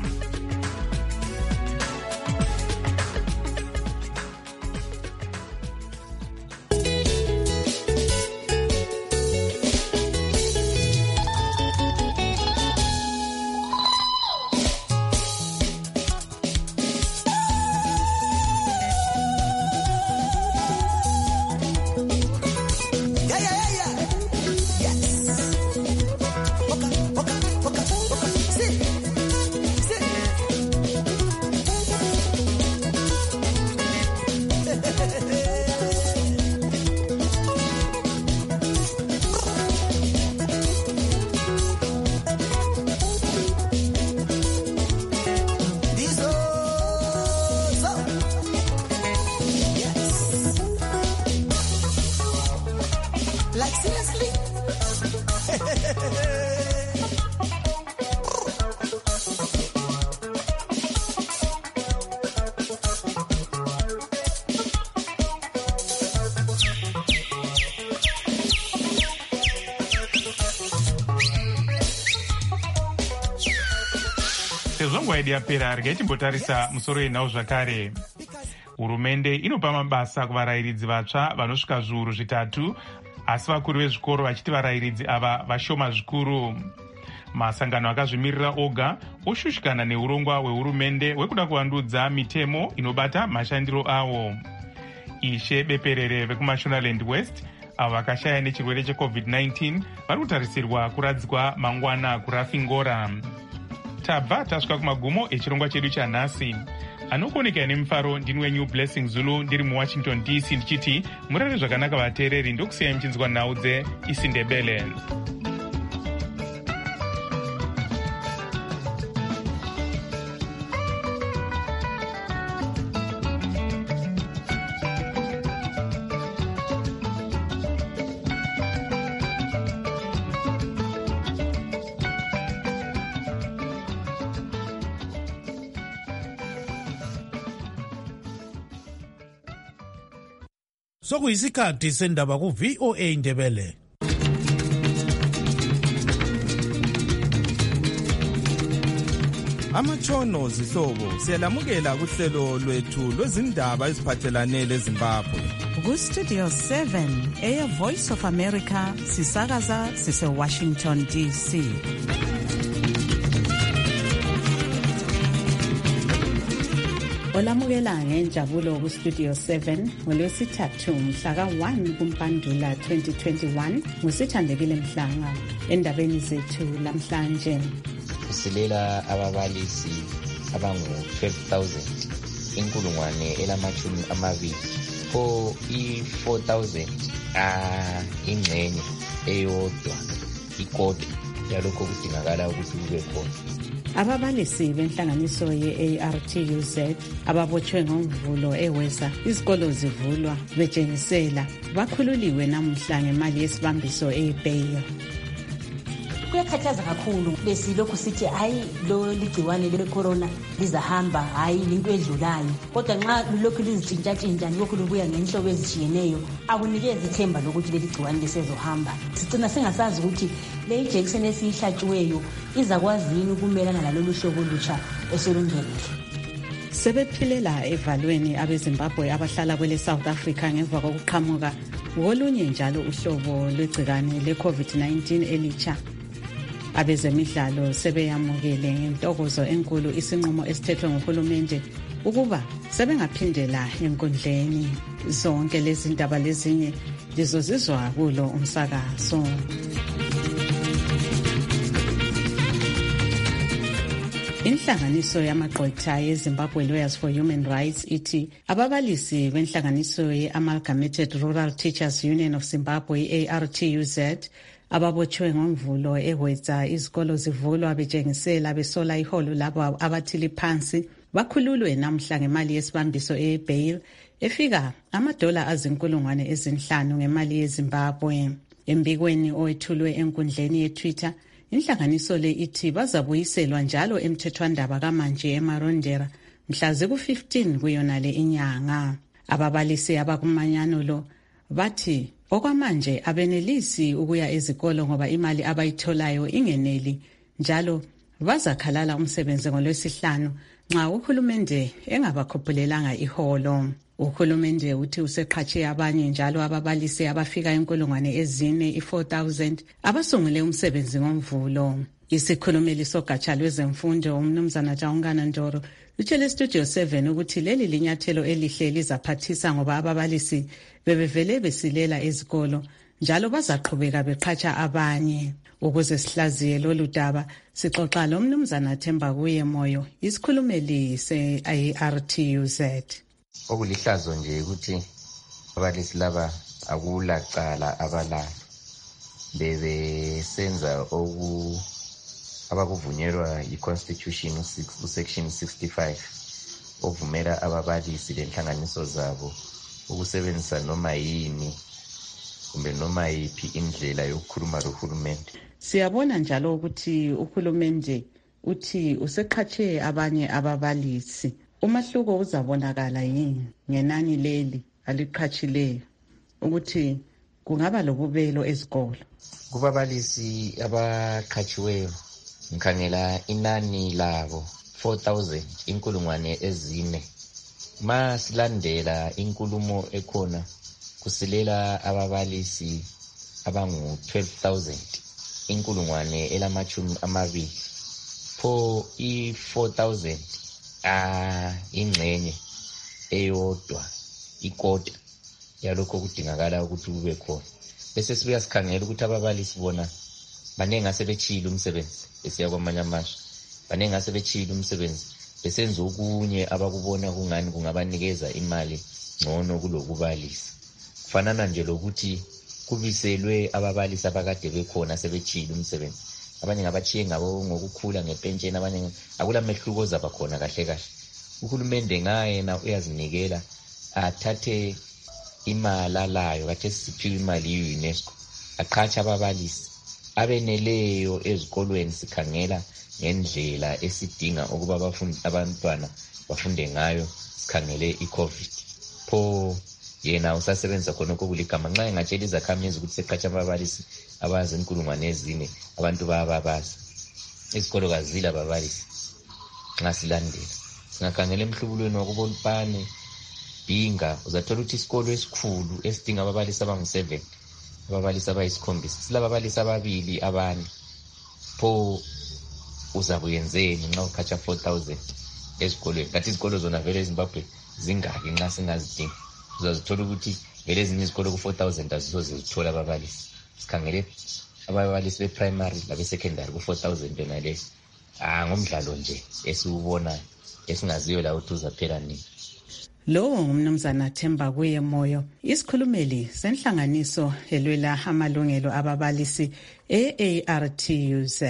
sezvo nguva yedu yapera regai timbotarisa musoro yenhau zvakare. Hurumende inopa mabasa kuvarayiridzi vatsva vanosvika zviuru zvitatu, asi vakuru vezvikoro vachiti varayiridzi ava vashoma zvikuru. Masangano akazvimirira oga oshushikana neurongwa hwehurumende hwekuda kuvandudza mitemo inobata mashandiro avo. Ishe Beperere vekuMashonaland West avo vakashaya nechirwere cheCovid-19 vari kutarisirwa kuradzikwa mangwana kuRafingora. Tabva tasvika kumagumo echirongwa chedu chanhasi. Anokuonekera nemufaro ndini wenyu Blessing Zulu ndiri muWashington DC ndichiti murare zvakanaka vateereri, ndokusiyai muchinzwa nhau dzeIsindebele. sokuyisikhathi sendaba ku-VOA Indebele. Amatshono zihlobo siyalamukela kuhlelo lwethu lwezindaba eziphathelane leZimbabwe. Ku-Studio 7 Voice of America sisakaza sise-Washington DC. Olamukela ngenjabulo ku-Studio 7 ngolwesithathu mhla ka-1 kuMpandula 2021 ngusithandekile Mhlanga. Endabeni zethu lamhlanje, kusilela ababalisi abangu-12,000 inkulungwane elamashumi amabili pho i-4,000 ingxenye eyodwa ikota yalokho kudingakala ukuthi kube khona. Ababalisi benhlanganiso ye-ARTUZ ababotshwe ngomvulo eWesa izikolo zivulwa betshengisela bakhululiwe namuhla ngemali yesibambiso eBail. Kuyakhathaza kakhulu besilokhu sithi hayi lo ligciwane le-corona lizahamba, hayi into edlulayo, kodwa nxa lokhu lizitshintsha lokhu lubuya ngenhlobo ezishiyeneyo akunikeza ithemba lokuthi leli gciwane lisezohamba. Sigcina singasazi ukuthi le ijekiseni esiyihlatshiweyo izakwazi yini ukumelana lalolu hlobo olutsha osolungenile. Sebephilela evalweni abeZimbabwe abahlala kwele South Africa ngemva kokuqhamuka kolunye njalo uhlobo lwegcikwane le-COVID-19 elitsha. Abezemidlalo sebeyamukele ngentokozo enkulu isinqumo esithethwe nguhulumende ukuba sebengaphindela enkundleni. Zonke lezi ndaba lezinye lizozizwa kulo umsakazo. Inhlanganiso yamagqwetha yeZimbabwe Lawyers for Human Rights ithi ababalisi benhlanganiso ye-Amalgamated Rural Teachers Union of Zimbabwe ARTUZ ababotshwe ngomvulo eWesa izikolo zivulwa betshengisela besola iholo labo abathili phansi bakhululwe namhla ngemali yesibambiso eBail efika $5,000 ngemali yeZimbabwe. Embikweni owethulwe enkundleni yeTwitter, inhlanganiso le ithi bazabuyiselwa njalo emthethwandaba kamanje eMarondera mhla ziku-15 kuyona le inyanga. Ababalisi abakumanyano lo bathi okwamanje abenelisi ukuya ezikolo ngoba imali abayitholayo ingeneli, njalo bazakhalala umsebenzi ngolwesihlanu nxa uhulumende engabakhuphulelanga iholo. Uhulumende uthi useqhatshe abanye njalo ababalisi abafika 4,000 abasungule umsebenzi ngomvulo. Isikhulumeli sogatsha lwezemfundo umnumzana Jawungana Ndoro utshele Studio 7 ukuthi leli linyathelo elihle lizaphathisa ngoba ababalisi bebevele besilela ezikolo njalo bazaqhubeka beqhatsha abanye. Ukuze sihlaziye lolu daba sixoxa lo mnumzana Themba Kuye Moyo, isikhulumeli se-ARTUZ. Okulihlazo nje ukuthi abalisi laba akulacala abalalo bebesenza abakuvunyelwa i-Constitution section 65 ovumela ababalisi lenhlanganiso zabo ukusebenzisa noma yini kumbe noma yiphi indlela yokukhuluma lohulumende. Siyabona njalo ukuthi uhulumende uthi useqhatshe abanye ababalisi. Umahluko uzabonakala yini ngenani leli aliqhatshileyo ukuthi kungaba lobubelo ezikolo? Kubabalisi abaqhatshiweyo ngikhangela inani labo 4,000 inkulungwane ezine. Masilandela inkulumo ekhona kusilela ababalisi abangu-12,000 inkulungwane elamashumi amabili pho i-4,000 ingxenye eyodwa ikota yalokho kudingakala ukuthi kube khona. Bese sibuya sikhangela ukuthi ababalisi bona baningi asebetshile umsebenzi besiya kwamanye amazwe, baningi asebetshile umsebenzi besenza okunye abakubona kungani kungabanikeza imali ngcono kulokubalisa. Kufanana nje lokuthi kubiselwe ababalisi abakade bekhona sebetshile umsebenzi, abanye ngabachiye ngabo ngokukhula ngepentsheni, abanye akula mehluko zaba khona kahle kahle. Uhulumende ngayena uyazinikela athathe imali alayo kade siphiwe imali yi-UNESCO aqhatsha ababalisi abeneleyo ezikolweni. Sikhangela ngendlela esidinga ukuba abantwana bafunde ngayo, sikhangele i-COVID. Pho yena usasebenza khona kokuligama nxa engatshela izakhamizi ukuthi seqhatsha ababalisi abazinkulungwane ezine abantu bayababaza. Izikolo kazila ababalisi nxa silandela. Singakhangela emhlubulweni wakuBolupane, Bhinga, uzathola ukuthi isikolo esikhulu esidinga ababalisi abangu-7, ababalisi abayisikhombisa, silababalisi ababili abane. Pho uzabuyenzeni nxa ukhatsha 4,000 ezikolweni? Kanti izikolo zona vele eZimbabwe zingaki nxa singazidingi? Uzazithola ukuthi vele ezinye izikolo ku-4,000 azisoze zithola ababalisi. Sikhangele ababalisi be-primary labe-secondary ku-4,000 yona leyo. Ngomdlalo nje esiwubonayo esingaziyo la ukuthi uzaphela nini. Lowo ngumnumzana Themba Kuye Moyo, isikhulumeli senhlanganiso elwela amalungelo ababalisi e-ARTUZ.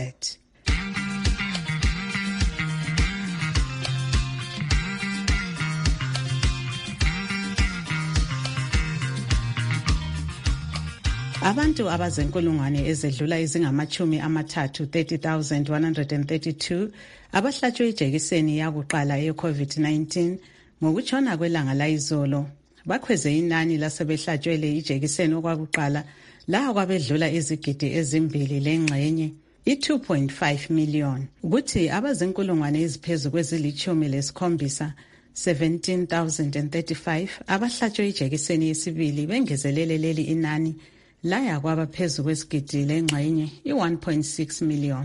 Abantu abazenkulungwane ezedlula izingamachumi amathathu 30,132 abahlatshwe ijekiseni yakuqala ye-COVID-19 ngokutshona kwelanga layizolo bakhweze inani lasebehlatshwele ijekiseni okwakuqala la kwabedlula izigidi ezimbili lengxenye i-2.5 million ukuthi abazinkulungwane eziphezu kwezili-17 17,035 abahlatshwe ijekiseni yesibili bengezelele leli inani laya kwaba phezu kwesigidi lengxenye i-1.6 million.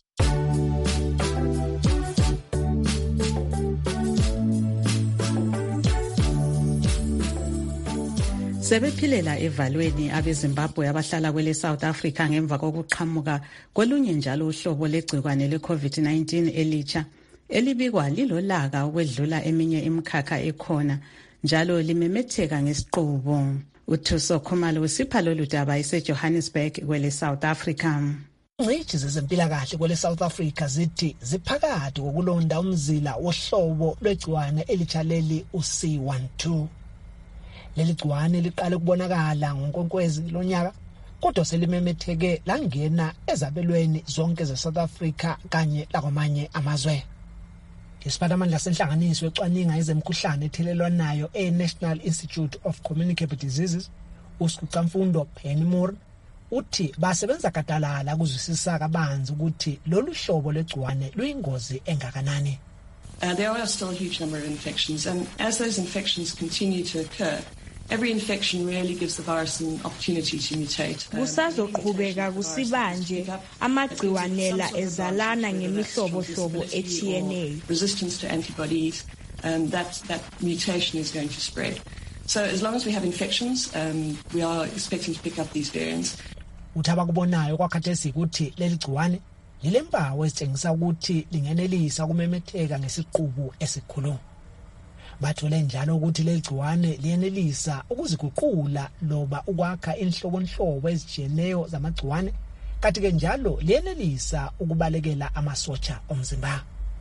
Sebephilela evalweni abeZimbabwe abahlala kwele South Africa ngemva kokuqhamuka kolunye njalo uhlobo legcikwane le-COVID-19 elitsha elibikwa lilolaka ukwedlula eminye imikhakha ekhona njalo limemetheka ngesiqubu. Uthuso Khumalo usipha lolu daba eseJohannesburg kwele South Africa. Ingcitshi zezempilakahle kwele South Africa zithi ziphakathi kokulonda umzila wohlobo lwegciwane elitsha leli uC12. Leli gciwane liqale kubonakala ngoNkwenkwezi lonyaka kodwa selimemetheke langena ezabelweni zonke ze-South Africa kanye lakwamanye amazwe. Isiphathimandla senhlanganiso ecwaninga ezemkhuhlane ethelelwanayo e-National Institute of Communicable Diseases, uSikucamfundo Penny Moore, uthi basebenza gadalala ukuzwisisa kabanzi ukuthi lolu hlobo lwegciwane luyingozi engakanani. There are still a huge number of infections, and as those infections continue to occur, every infection really gives the virus an opportunity to mutate. Kusazoqhubeka kusibanje amagciwanela ezalana ngemihlobohlobo etshiyeneyo. Resistance to antibodies, that mutation is going to spread. So as long as we have infections, we are expecting to pick up these variants. Uthaba kubonayo kwakhathesi ukuthi leli gciwane lilempawu ezitshengisa ukuthi lingenelisa ukumemetheka ngesiqubu esikhulu. Bathole njalo ukuthi leli gciwane liyenelisa ukuziguqula loba ukwakha inhlobonhlobo ezijiyeneyo zamagciwane, kanti ke njalo liyenelisa ukubalekela amasotsha omzimba.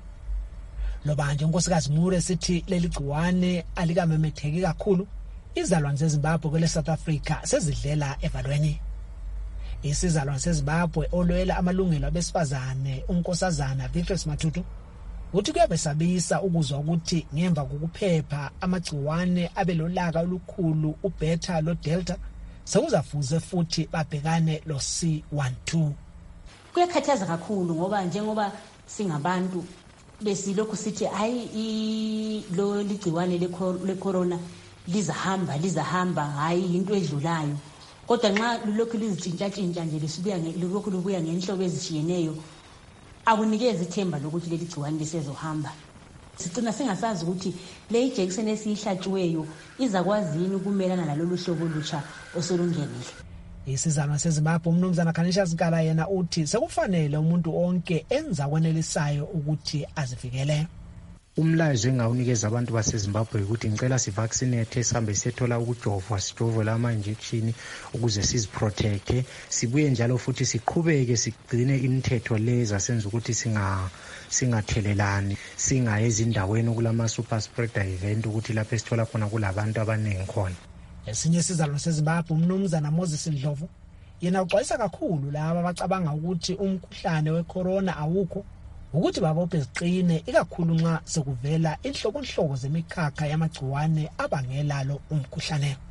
Loba nje unkosikazi Mure sithi leli gciwane alikamemetheki kakhulu, izalwane zeZimbabwe kwele South Africa sezidlela evalweni. Isizalwane seZimbabwe olwela amalungelo abesifazane unkosazana Beatrice Matutu uthi kuyabesabisa ukuzwa ukuthi ngemva kokuphepha amagciwane abelolaka olukhulu uBeta lo Delta sekuzafuze futhi babhekane lo C12. Kuyakhathaza kakhulu njengoba singabantu besilokhu sithi hayi lo ligciwane le-corona lizahamba hayi into edlulayo, kodwa nxa lokhu lizitshintsha nje libuya ngenhlobo ezishiyeneyo akunikeza ithemba lokuthi leli gciwane lisezohamba. Sicina singasazi ukuthi le ijekiseni esiyihlatshiweyo izakwazini ukumelana nalolu hlobo olutsha osolungenile. Isizalwane seZimbabwe umnumzana Khanisha Zikala yena uthi sekufanele umuntu onke enza kwenelisayo ukuthi azivikele. Umlayezo engawunikeza abantu baseZimbabwe ukuthi ngicela sivaccinate, sihambe sethola ukujovwa, sijove lama injection ukuze siziprotecte, sibuye njalo futhi siqhubeke sigcine imithetho leza senza ukuthi singathelelani, singaye ezindaweni okulama super spreader event ukuthi lapho esithola khona kulabantu abaningi khona. Esinye isizalwane seZimbabwe umnumzana Moses Ndlovu yena uxwayisa kakhulu laba abacabanga ukuthi umkhuhlane wecorona awukho ukuthi babophe ziqine ikakhulu nxa sekuvela inhlobonhlobo zemikhakha yamagciwane abangela lo umkhuhlane.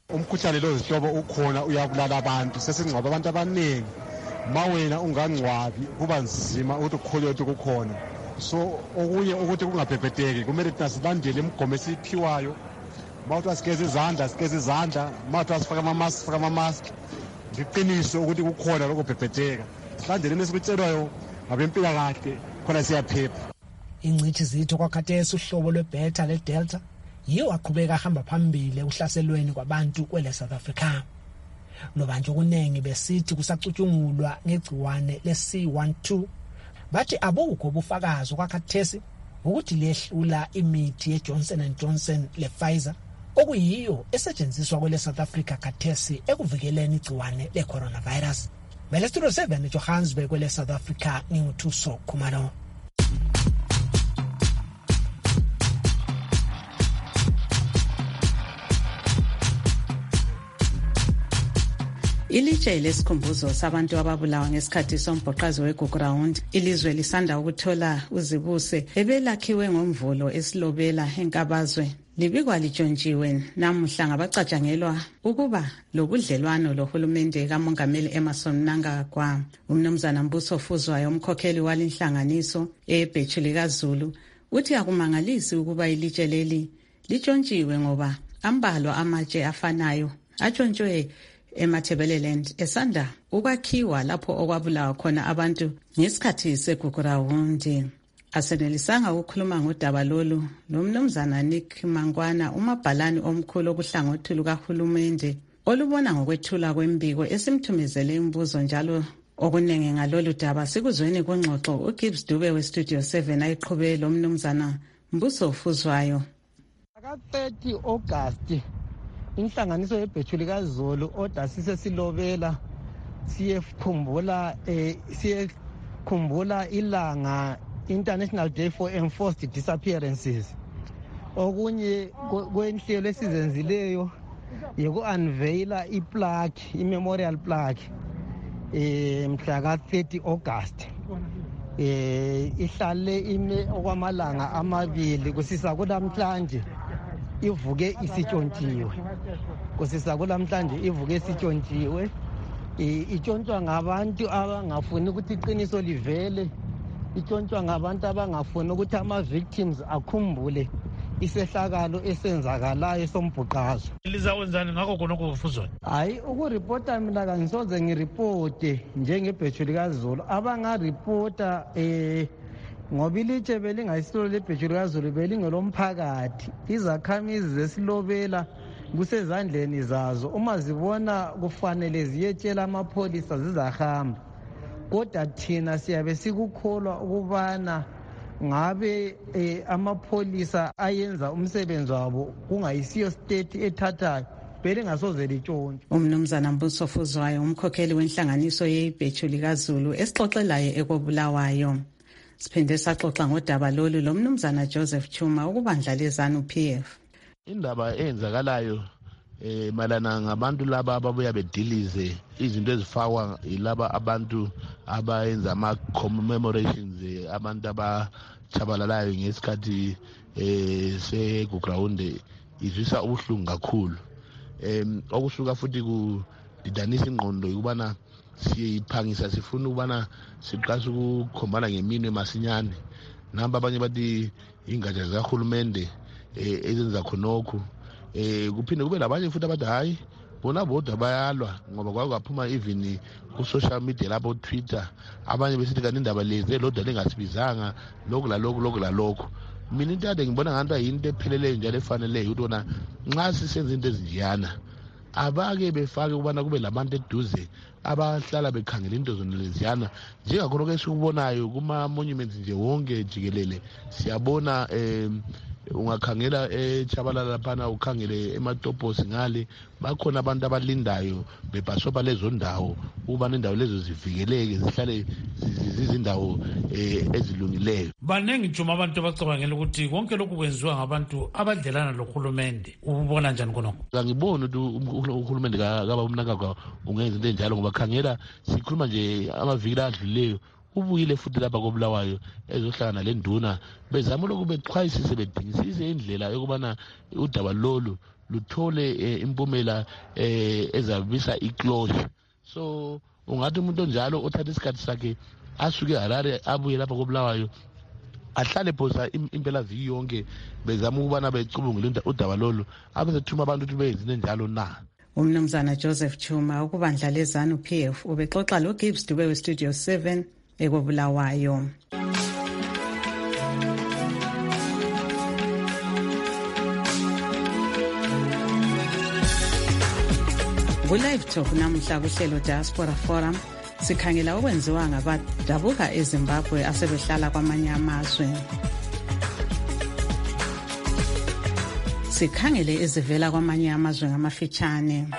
Umkhuhlane lo zihlobo ukhona uyabulala abantu, sesingcwaba abantu abaningi. Ma wena ungangcwabi kuba nzima ukuthi ukholwe ukuthi kukhona. So okunye ukuthi kungabhebhedeki kumele thina silandele imigomo esiyiphiwayo. Mawuthi asigeze izandla, mawuthi asifaka ama-mask, ngiqiniso ukuthi kukhona lokho bhebhedeka. Silandeleni esikutshelwayo ngabempilakahle khona siyaphepha. Ingcithi zitho kwakhathesi uhlobo lwebeta ledelta yiwo aqhubeka ahamba phambili ukuhlaselweni kwabantu kwele South Africa. Nobanje okuningi besithi kusacutshungulwa ngegciwane le-C12 bathi abukho ubufakazi kwakhathesi ukuthi lehlula imithi ye-Johnson & Johnson le-Pfizer okuyiyo esetshenziswa kwele South Africa khathesi ekuvikeleni igciwane le-coronavirus. Bele Studio 7 eJohannesburg kwele South Africa nginguthuso Khumalo. Ilitshe lesikhumbuzo sabantu ababulawa ngesikhathi sombhoqazo weGugurawundi ilizwe lisanda ukuthola uzibuse ebelakhiwe ngomvulo esilobela enkabazwe libikwa litshontshiwe namuhla ngabacatshangelwa ukuba lobudlelwano lohulumende kamongameli Emmerson Mnangagwa. Umnumzana Mbuso Fuzwayo umkhokheli walinhlanganiso eBhethuli kaZulu uthi akumangalisi ukuba ilitshe leli litshontshiwe ngoba ambalwa amatshe afanayo atshontshiwe eMathebeleland esanda ukwakhiwa lapho okwabulawa khona abantu ngesikhathi segugurawundi. Asenelisanga ukukhuluma ngodaba lolu nomnumzana Nick Mangwana umabhalani omkhulu okuhlangothi lukahulumende olubona ngokwethula kwembiko esimthumezele imibuzo njalo okunenge ngalolu daba sikuzweni kungxoxo uGibbs Dube weStudio 7 ayiqhubele lo mnumzana Mbuso Fuzwayo. Aka-30 August inhlanganiso yeBhethuli kaZulu odasise silobela siyekhumbula ilanga International Day for Enforced Disappearances. Okunye kwenhlelo esizenzileyo yiku-unveila iplaque, i-memorial plaque mhla ka-30 August. Ihlale ime okwamalanga amabili kusisa kulamhlanje ivuke isitshontshiwe. Kusisa kulamhlanje ivuke isitshontshiwe. Itshontshwa ngabantu abangafuni ukuthi iqiniso livele. Itshontshwa ngabantu abangafuni ukuthi ama-victims akhumbule isehlakalo esenzakalayo sombhuqazo. Lizawenzani ngakho khonokho Fuzwayo? Hayi, ukuripota mina kangisoze ngiripote njengeBhethuli kaZulu. Abangaripota ngoba ilitshe belingayisilo leBhethuli kaZulu belingelomphakathi. Izakhamizi zesilobela kusezandleni zazo. Uma zibona kufanele ziyetshela amapholisa zizahamba. Kodwa thina siyabe sikukholwa ukubana ngabe amapholisa ayenza umsebenzi wabo kungayisiyo state ethathayo belingasoze litshontshe. Umnumzana Mbuso Fuzwayo umkhokheli wenhlanganiso yeBhethuli kaZulu esixoxelayo ekobulawayo. Siphinde saxoxa ngodaba lolu lo mnumzana Joseph Chuma ukubandla lezanu PF. Indaba eyenzakalayo malana ngabantu laba ababuya bedilize izinto ezifakwa yilaba abantu abayenza ama-commemorations abantu abachabalalayo ngesikhathi segugurawundi izwisa ubuhlungu kakhulu. Okusuka futhi kudidanisa ingqondo yokubana siphangisa sifuna ukubana siqashe ukukhombana ngeminwe masinyane. Namba abanye bathi ingatsha zikahulumende ezenza khonokho. Kuphinde kube labanye futhi abathi hayi bona bodwa bayalwa ngoba kwakuphuma even ku-social media lapho Twitter abanye besithi kanti indaba lezi elodwa lengasibizanga lokhu lalokhu. Mina into ade ngibona ngathi ayinto epheleleyo njalo efaneleyo ukuthi wona nxa sisenza into ezinjeyana abake befake ukubana kube labantu eduze abahlala bekhangela into zonaleziyana njengakhona esikubonayo kuma-monuments nje wonke jikelele. Siyabona ungakhangela eChabalala laphana ukhangele eMatoposi ngale bakhona abantu abalindayo bebhasopa lezo ndawo ukuba indawo lezo zivikeleke zihlale zizindawo ezilungileyo. Banengi njuma abantu abacabangela ukuthi konke lokhu kwenziwa ngabantu abadlelana lohulumende. Ubona njani khonokho? Ngibona ukuthi uhulumende kaba umnangagwa ungenza into enjalo ngoba khangela sikhuluma nje amaviki adluleyo ubuyile futhi lapha kobulawayo ezohlangana le nduna bezama lokhu bexhwayisise bedingisise indlela yokubana udaba lolu luthole impumela ezabisa iclosure. So ungathi umuntu onjalo othatha isikhathi sakhe asuke Harare abuye lapha koBulawayo ahlale phosa impela viki yonke bezama ukubana becubungule udaba lolu abezethuma abantu ukuthi beyenze njalo na. Umnumzana Joseph Chuma ukubandla lezanu PF ubexoxa lo Gibbs Dube we Studio 7 ekobulawayo. Ku-Live Talk namuhla kuhlelo Diaspora Forum sikhangela okwenziwa ngabadabuka eZimbabwe asebehlala kwamanye amazwe. Sikhangele ezivela kwamanye amazwe ngamafitshane.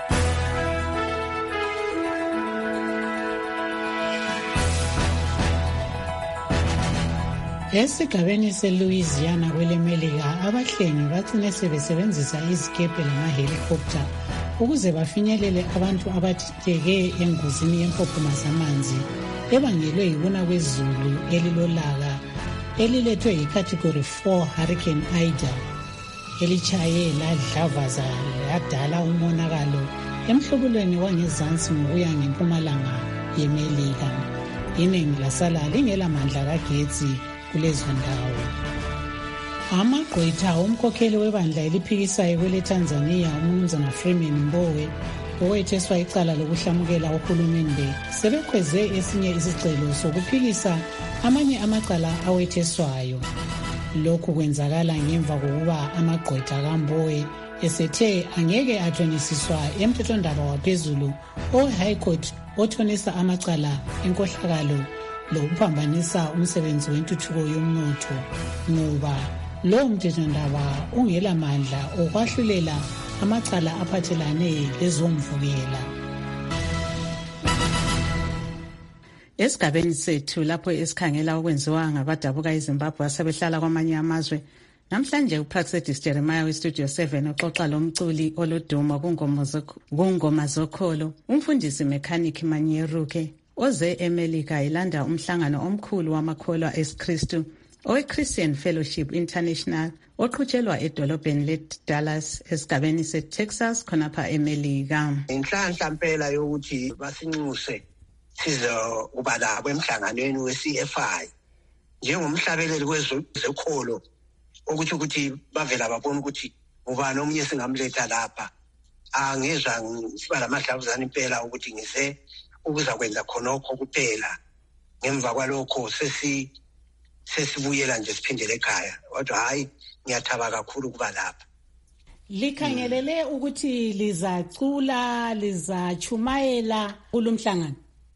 Esigabeni seLouisiana kwelemelika abahlengi bagcine sebesebenzisa izikepe lamahelikopter ukuze bafinyelele abantu abathinteke engozini yempophoma zamanzi ebangelwe yikuna kwezulu elilolaka elilethwe yicategory 4 Hurricane Ida elitshaye ladlavaza ladala umonakalo emhlubulweni wangezansi ngokuya ngempumalanga yemelika. Iningi lasala lingela mandla kagetsi kulezo ndawo. Amagqwetha omkhokheli webandla eliphikisayo kwele Tanzania uMnumzana Freeman Mbowe owetheswa icala lokuhlamukela uhulumende sebekhweze esinye isicelo sokuphikisa amanye amacala awetheswayo. Lokhu kwenzakala ngemva kokuba amagqwetha kaMbowe esethe angeke athonisiswa emthethwandaba waphezulu owe-High Court othonisa amacala enkohlakalo lokuphambanisa umsebenzi wentuthuko yomnotho ngoba lo mthethwandaba ungela mandla okwahlulela amacala aphathelane lezomvukela. Esigabeni sethu lapho esikhangela okwenziwa ngabadabuka eZimbabwe asebehlala kwamanye amazwe, namhlanje uPraxedis Jeremiah weStudio 7 uxoxa lomculi olodumo kungoma zokholo, umfundisi mechanic Manyeruke oze eMelika ilanda umhlangano omkhulu wamakholwa eSkristu owe-Christian Fellowship International oqhutshelwa edolobheni leDallas esigabeni seTexas khonapha eMelika. Inhlanhla mpela yokuthi basinxuse sizokuba labo emhlanganweni we-CFI njengomhlabeleli kwezokholo ukuthi bavela babona ukuthi ubani omunye singamletha lapha. Angezwa siba lamadlavuzane impela ukuthi ngize ukuzakwenza khonokho kuphela, ngemva kwalokho sesibuyela nje siphindele ekhaya. Kodwa hayi, ngiyathaba kakhulu kuba lapha. Likhangelele ukuthi lizacula lizachumayela kulomhlangano?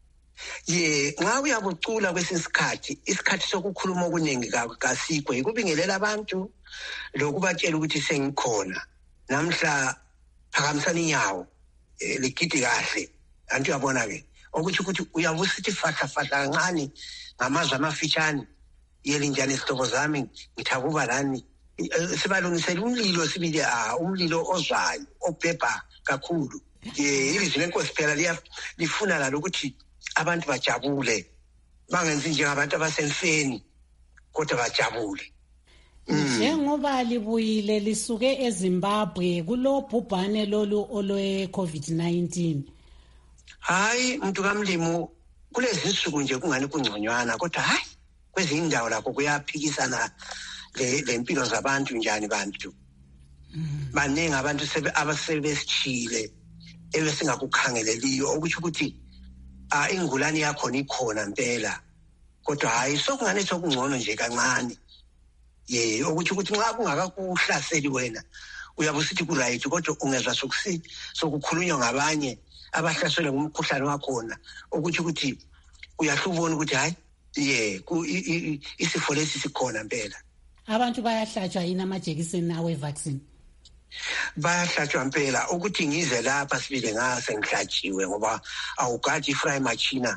Nxa uyabucula kwesikhathi isikhathi sokukhuluma okuningi kasikho ikubingelela abantu lokubatshela ukuthi sengikhona namhla phakamisana inyawo ligidi kahle. Antu uyabona ke ukuthi uyavusithi fahla kancane ngamazwi amafitshane yelinjani isihlobo zami ngithakuba lani sibalungisela umlilo sibili umlilo ozwayo obhebha kakhulu. Ilizwi lenkosi phela lifuna la ukuthi abantu bajabule bangenzi njengabantu abasemfeni kodwa bajabule. Njengoba libuyile lisuke eZimbabwe kulo bhubhane lolu olwe COVID-19, hayi muntu kamlimo kulezi insuku nje kungani kungconywana, kodwa hayi kwezinye indawo lapho kuyaphikisana lempilo zabantu njani bantu. Baningi abantu abasebesishile ebesingakukhangeleliyo ukuthi ingulani yakho nikhona impela, kodwa hayi sokungane sokungcono nje kancane. Ukuthi nxa kungakakuhlaseli wena uyabusithi ku-right, kodwa ungezwa sokukhulunywa ngabanye abahlaselwe ngumkhuhlane wakhona ukuthi uyahlubona ukuthi hayi isifo lesi sikhona impela. Abantu bayahlatshwa yini amajekiseni awe-vaccine? Bayahlatshwa impela. Ukuthi ngize lapha sibile ngasengihlatshiwe ngoba awugadi ifry machina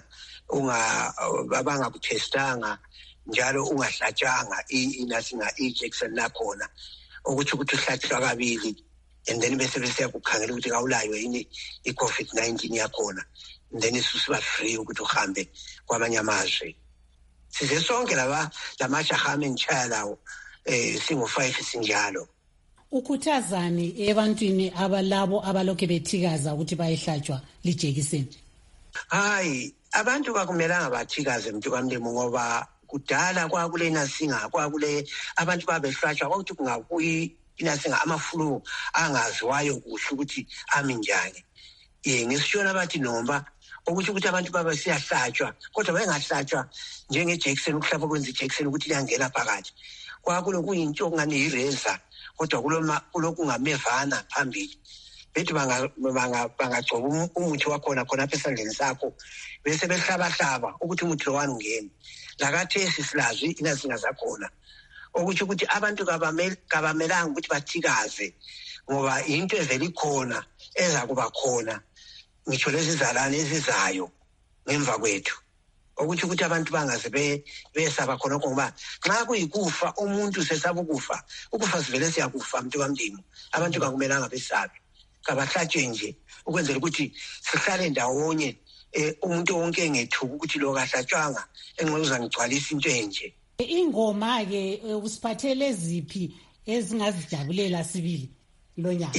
abangakuthestanga njalo ungahlatshanga inasinga injection lakhona ukuthi uhlatshwa kabili and then bese kukhangela ukuthi kawulayo yini i-COVID-19 yakhona, and then isusiba free ukuthi uhambe kwamanye amazwe. Size sonke lamajaha amengichaya lawo singu-5 sinjalo. ukhuthazani ebantwini abalabo abalokhe bethikaza ukuthi bayehlatshwa lijekiseni? Hayi, abantu kakumelanga bathikaze mntu kaMlimo ngoba kudala kwakule nasinga kwakule abantu babehlatshwa ukuthi kungabuyi inasinga amaflu angaziwayo kuhle ukuthi ami njani. Ngisishona bathi nomba ukuthi abantu baba siyahlatshwa kodwa bayengahlatshwa njengejekiseni ukuhlaba kwenza ijekiseni ukuthi liyangena phakathi. Kwakulo kuyinto ngani ireza kodwa kulokungamevana phambili. Bethi bangagcoba umuthi wakhona khona apha esandleni sakho bese behlaba ukuthi umuthi lo wani ungene. Lakathesi silazi inazinga zakhona. Ukuthi abantu kabamelanga ukuthi bathikaze ngoba into evela ikhona eza kuba khona ngitsho lezizalane ezizayo ngemva kwethu. Ukuthi abantu bangaze besaba khona ngoba nxa kuyikufa umuntu sesaba ukufa sivele siyakufa mntu kaMlimo. Abantu kakumelanga besabe. Kabahlatshwe nje ukwenzela ukuthi sihlale ndawonye umuntu wonke engethuka ukuthi lo kahlatshwanga enxa uzangigcwalisa into enje. Ingoma ke usiphathele ziphi ezingazijabulela sibili lo nyaka?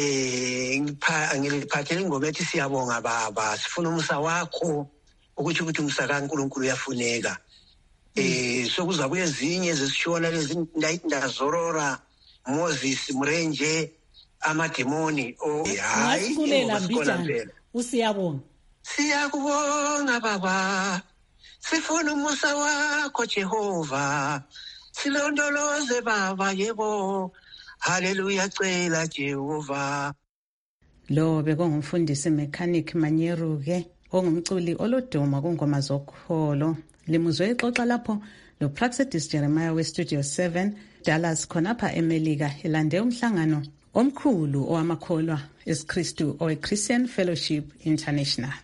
Ngiliphathele ingoma ethi siyabonga baba sifuna umsa wakho ukuthi umsa kaNkulunkulu uyafuneka. Sokuzabuye ezinye ezisishona lezi ndazorora Moses Mrenje amademoni hayi mbijana usiyabonga. Siyakubonga baba sifuna umusa wakho Jehova silondoloze baba yebo haleluya cela Jehova. Lo bekungumfundisi mechanic Manyeru ke ongumculi oloduma kungoma zokholo. Limuzwe ixoxa lapho lo Praxedis Jeremiah we Studio 7 Dallas khonapha eMelika elande umhlangano omkhulu owamakholwa esiKristu owe Christian Fellowship International.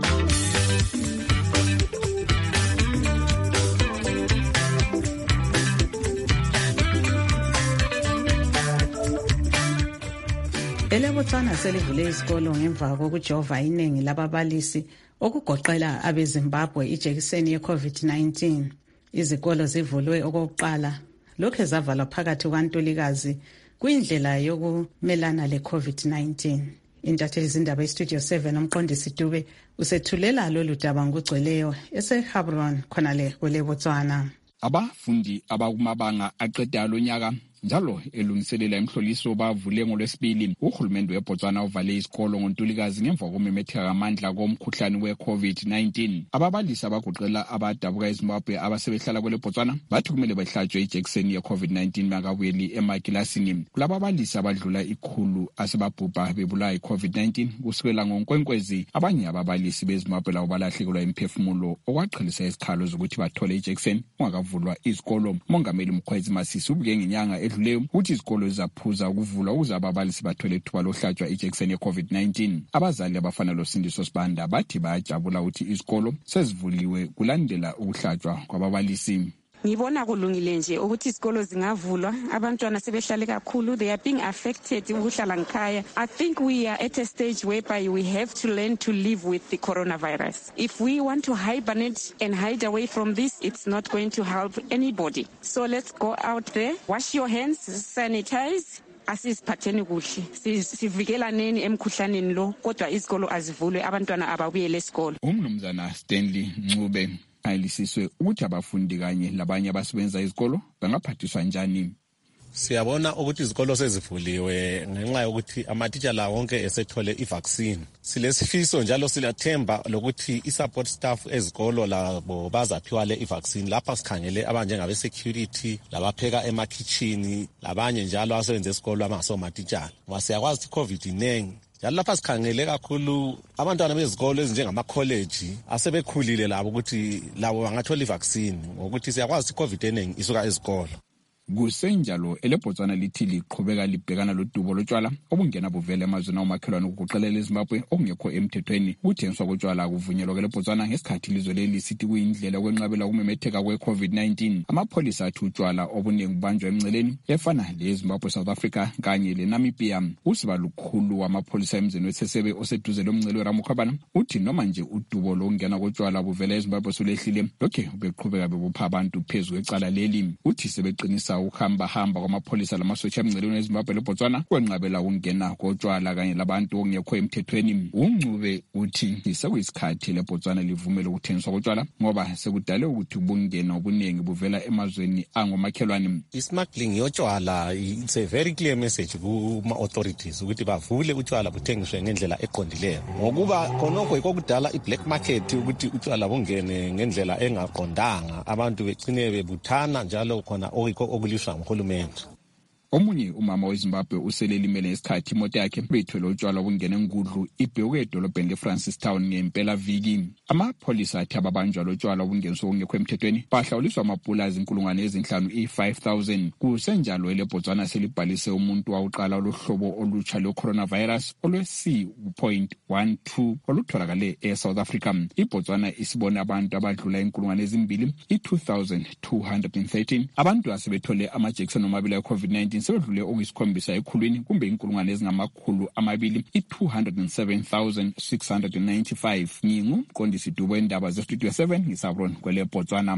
EleBotswana selivule izikolo ngemva kokujova iningi lababalisi okugoqela abeZimbabwe ijekiseni ye-COVID-19. Izikolo zivulwe okokuqala lokhe zavalwa phakathi kwaNtulikazi kuyindlela yokumelana le-COVID-19. Intatheli zindaba eStudio 7 umqondisi Dube usethulela lolu daba ngugcweleyo eseHabron khonale kweleBotswana. Abafundi abakumabanga aqeda lo nyaka njalo elungiselela imhloliso bavule ngolwesibili. Uhulumende weBotswana uvale isikolo ngoNtulikazi ngemva kokumemetheka amandla komkhuhlane we-COVID-19. Ababalisi abagoqela abadabuka eZimbabwe abasebehlala kweleBotswana bathi kumele bahlatshwe ijekiseni ye-COVID-19 bangabuyeli emakilasini. Kulababalisi abadlula 100 asebabhubha bebulawa yi-COVID-19 kusukela ngoNkwenkwezi. Abanye ababalisi beZimbabwe labo balahlekelwa imphefumulo okwaqhelisa izikhalo zokuthi bathole ijekiseni ungakavulwa izikolo. Mongameli Mkhwezi Masisi ubuke ngenyanga ukuthi izikolo zizaphuza ukuvulwa ukuze ababalisi bathole ithuba lohlatshwa ijekiseni ye-COVID-19. Abazali abafana loSindiso Sibanda bathi bayajabula ukuthi izikolo sezivuliwe kulandela ukuhlatshwa kwababalisi. Ngibona kulungile nje ukuthi izikolo zingavulwa, abantwana sebehlale kakhulu, they are being affected ukuhlala ngikhaya. I think we are at a stage whereby we have to learn to live with the coronavirus. If we want to hibernate and hide away from this, it's not going to help anybody. So let's go out there, wash your hands, sanitize. Asiziphatheni kuhle sivikelane emkhuhlaneni lo kodwa izikolo azivulwe abantwana ababuyele esikolo. Umnumzana Stanley Ncube ayilisiswe ukuthi abafundi kanye labanye abasebenza izikolo bangaphathiswa njani. Siyabona ukuthi izikolo sezivuliwe ngenxa yokuthi amatitsha la wonke esethole ivaccine. Silesifiso njalo silathemba lokuthi i-support staff ezikolo labo bazaphiwa le ivaccine. Lapha sikhangele abanjengabe security, labapheka emakitchen, labanye njalo abasebenza esikolo abangasomatitshala. Ngoba siyakwazi ukuthi COVID inengi. Njalo lapha sikhangele kakhulu abantwana bezikolo ezinjengamakholeji asebekhulile labo ukuthi labo bangathola ivaccine ngokuthi siyakwazi ukuthi COVID enengi isuka ezikolo. Kusenjalo eleBotswana lithi liqhubeka libhekana lodubo lotshwala obungena buvele emazweni amakhelwane ukugoqelela eZimbabwe okungekho emthethweni. Ukuthengiswa kotshwala kuvunyelwa kweleBotswana ngesikhathi ilizwe leli sithi kuyindlela ukwenqabela ukumemetheka kwe-COVID-19. Amapholisa athi utshwala obuningi bubanjwa emngceleni efana leZimbabwe, South Africa kanye leNamibia. Usiba lukhulu wamapholisa emzini wesesebe oseduze lomngcele weRamukhwabana uthi noma nje udubo lokungena kotshwala buvele eZimbabwe solehlile lokhe beqhubeka bebupha abantu phezu kwecala leli. Uthi sebeqinisa ukuphakamisa ukuhamba kwamapholisa lamasotsha emngceleni eZimbabwe leBotswana kwenqabela ukungena kotshwala kanye labantu okungekho emthethweni. UNgcube uthi sekuyisikhathi leBotswana livumele ukuthengiswa kotshwala ngoba sekudale ukuthi ubungena obuningi buvela emazweni angomakhelwane. I-smuggling yotshwala, it's a very clear message kuma-authorities ukuthi bavule utshwala buthengiswe ngendlela eqondileyo, ngokuba khonokho yikho kudala i-black market ukuthi utshwala bungene ngendlela engaqondanga, abantu begcine bebuthana njalo khona okuyikho okulishwa nguhulumende. Omunye umama weZimbabwe uselelimele ngesikhathi imoto yakhe beyithwele utshwala obungena enkudlu ibhekwe edolobheni leFrancistown ngempela viki. Amapholisa athi ababanjwa lotshwala obungeniswe okungekho emthethweni bahlawuliswa amapulazi 5,000. Kusenjalo eleBotswana selibhalise umuntu wawuqala lohlobo olutsha lwe-coronavirus olwe-C.12 olutholakale eSouth Africa. IBotswana isibone abantu abadlula 2,213 abantu asebethole amajekiseni omabili e-COVID-19 sebedlule okuyisikhombisa ekhulwini kumbe 207,695. Ngingumqondisi Dubo wendaba zeStudio 7 ngisabron kweleBotswana.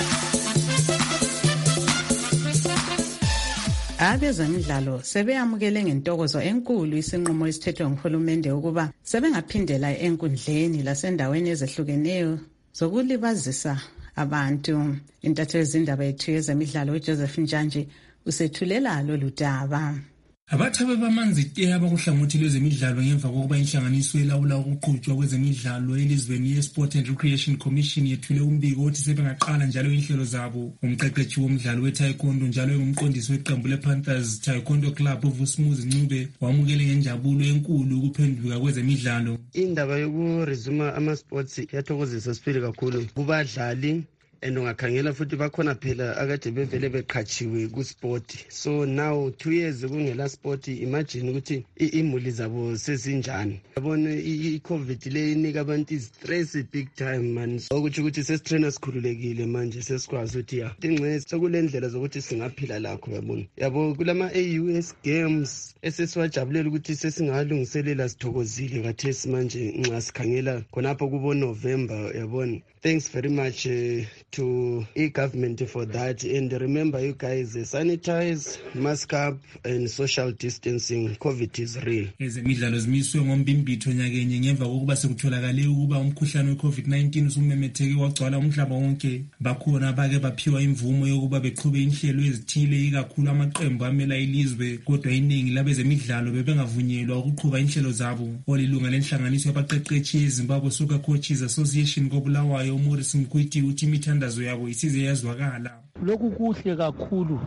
Abezemidlalo sebeyamukele ngentokozo enkulu isinqumo esithethwe nguhulumende ukuba sebengaphindela enkundleni lasendaweni ezehlukeneyo zokulibazisa abantu. Intatheli zindaba yethu yezemidlalo uJoseph Njanje usethulela lolu daba. Abathabe bamanzi te abakuhlangothi lwezemidlalo ngemva kokuba inhlanganiso elawula ukuqhutshwa kwezemidlalo elizweni ye-Sport and Recreation Commission yethule umbiko othi sebengaqala njalo inhlelo zabo. Umqeqeshi womdlalo we-taekwondo njalo engumqondisi weqembu le-Panthers Taekwondo Club uVusumuzi Ncube wamukele ngenjabulo enkulu ukuphenduka kwezemidlalo. Indaba yokuresuma ama-sports yathokozisa sibili kakhulu kubadlali. And ungakhangela futhi bakhona phela akade bevele beqhatshiwe ku-sport. So now 2 years kungela sport, imagine ukuthi imuli zabo sezinjani. Yabona i-COVID le inika abantu i-stress big time man. Okuthi ukuthi sesitrainer sikhululekile manje sesikwazi ukuthi ingcezi sekule ndlela zokuthi singaphila lakho yabona. Yabo kulama AUS games esesiwajabulela ukuthi sesingalungiselela sithokozile kathesi manje nxa sikhangela khonapho kubo November yabona. Thanks very much to e-government for that, and remember you guys, sanitize, mask up and social distancing. COVID is real. Ezemidlalo zimiswe ngombimbitho nyakenye ngemva kokuba sekutholakale ukuba umkhuhlane we-COVID-19 usumemetheke wagcwala umhlaba wonke. Bakhona bake baphiwa imvumo yokuba beqhube inhlelo ezithile ikakhulu amaqembu amela ilizwe, kodwa iningi labezemidlalo bebengavunyelwa ukuqhuba inhlelo zabo. Olilunga lenhlanganiso yabaqeqeshi eZimbabwe Soccer Coaches Association koBulawayo uMorris Mkwiti uthi imithandazo yabo isize yazwakala. Lokhu kuhle kakhulu,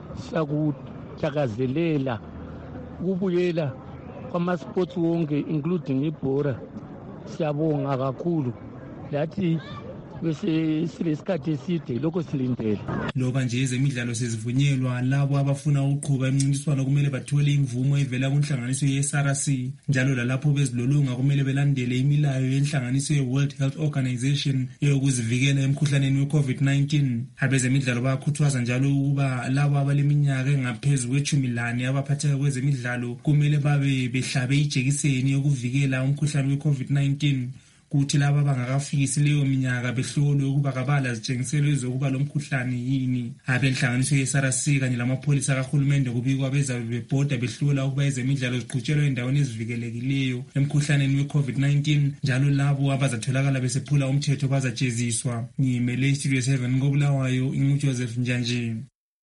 siyakuthakazelela ukubuyela kwama-sports wonke including ibhora. Siyabonga kakhulu lathi bese silesikhathi eside lokho silindele. Loba nje ezemidlalo sezivunyelwa, labo abafuna ukuqhuba imincintiswano kumele bathole imvumo evela kunhlanganiso ye-SRC. Njalo lalapho bezilolonga kumele belandele imilayo yenhlanganiso ye-World Health Organization yokuzivikela emkhuhlaneni we-COVID-19. Abezemidlalo bayakhuthaza njalo ukuba labo abaleminyaka engaphezu kwe-10 abaphatheka kwezemidlalo kumele babe behlabe ijekiseni yokuvikela umkhuhlane we-COVID-19. Kuthi laba bangakafikisi leyo minyaka behlolwe ukuba kabala zitshengiselo ezokuba lo mkhuhlane yini. Abenhlanganiso ye-SRC kanye lamapholisa kahulumende kubikwa bezabe bebhoda behlola ukuba ezemidlalo ziqhutshelwe endaweni ezivikelekileyo emkhuhlaneni we-COVID-19, njalo labo abazatholakala besephula umthetho bazajeziswa. Ngimele iStudio 7 koBulawayo uJoseph Njanje.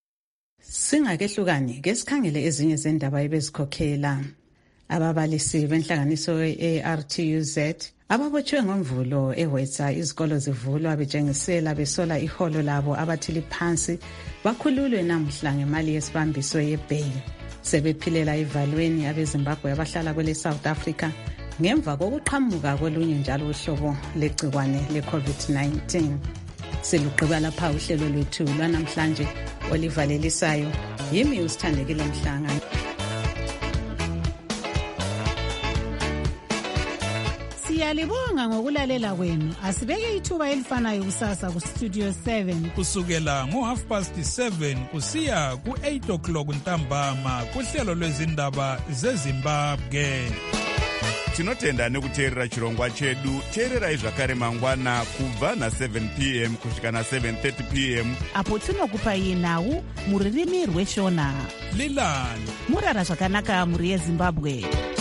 Singakehlukani ke sikhangele ezinye zendaba ebezikhokhela. Ababalisi benhlanganiso ye-ARTUZ ababotshwe ngomvulo eWetsa izikolo zivulwa betshengisela besola iholo labo abathi liphansi bakhululwe namhla ngemali yesibambiso yebail. Sebephilela ivalweni abeZimbabwe abahlala kwele South Africa ngemva kokuqhamuka kolunye njalo uhlobo legcikwane le-COVID-19. Selugqiba lapha uhlelo lwethu lwanamhlanje olivalelisayo. Yimi usithandekile Mhlanga. Siyalibonga ngokulalela kwenu. Asibeke ithuba elifanayo kusasa ku Studio 7 kusukela ngo7:30 kusiya ku8 o'clock ntambama kuhlelo lwezindaba zeZimbabwe. tinotenda nekuteerera chirongwa chedu. Teererai zvakare mangwana kubva na7 p.m. kusvika na7:30 p.m. apo tinokupai nhau mururimi rweshona. Lilani murara zvakanaka muri yeZimbabwe.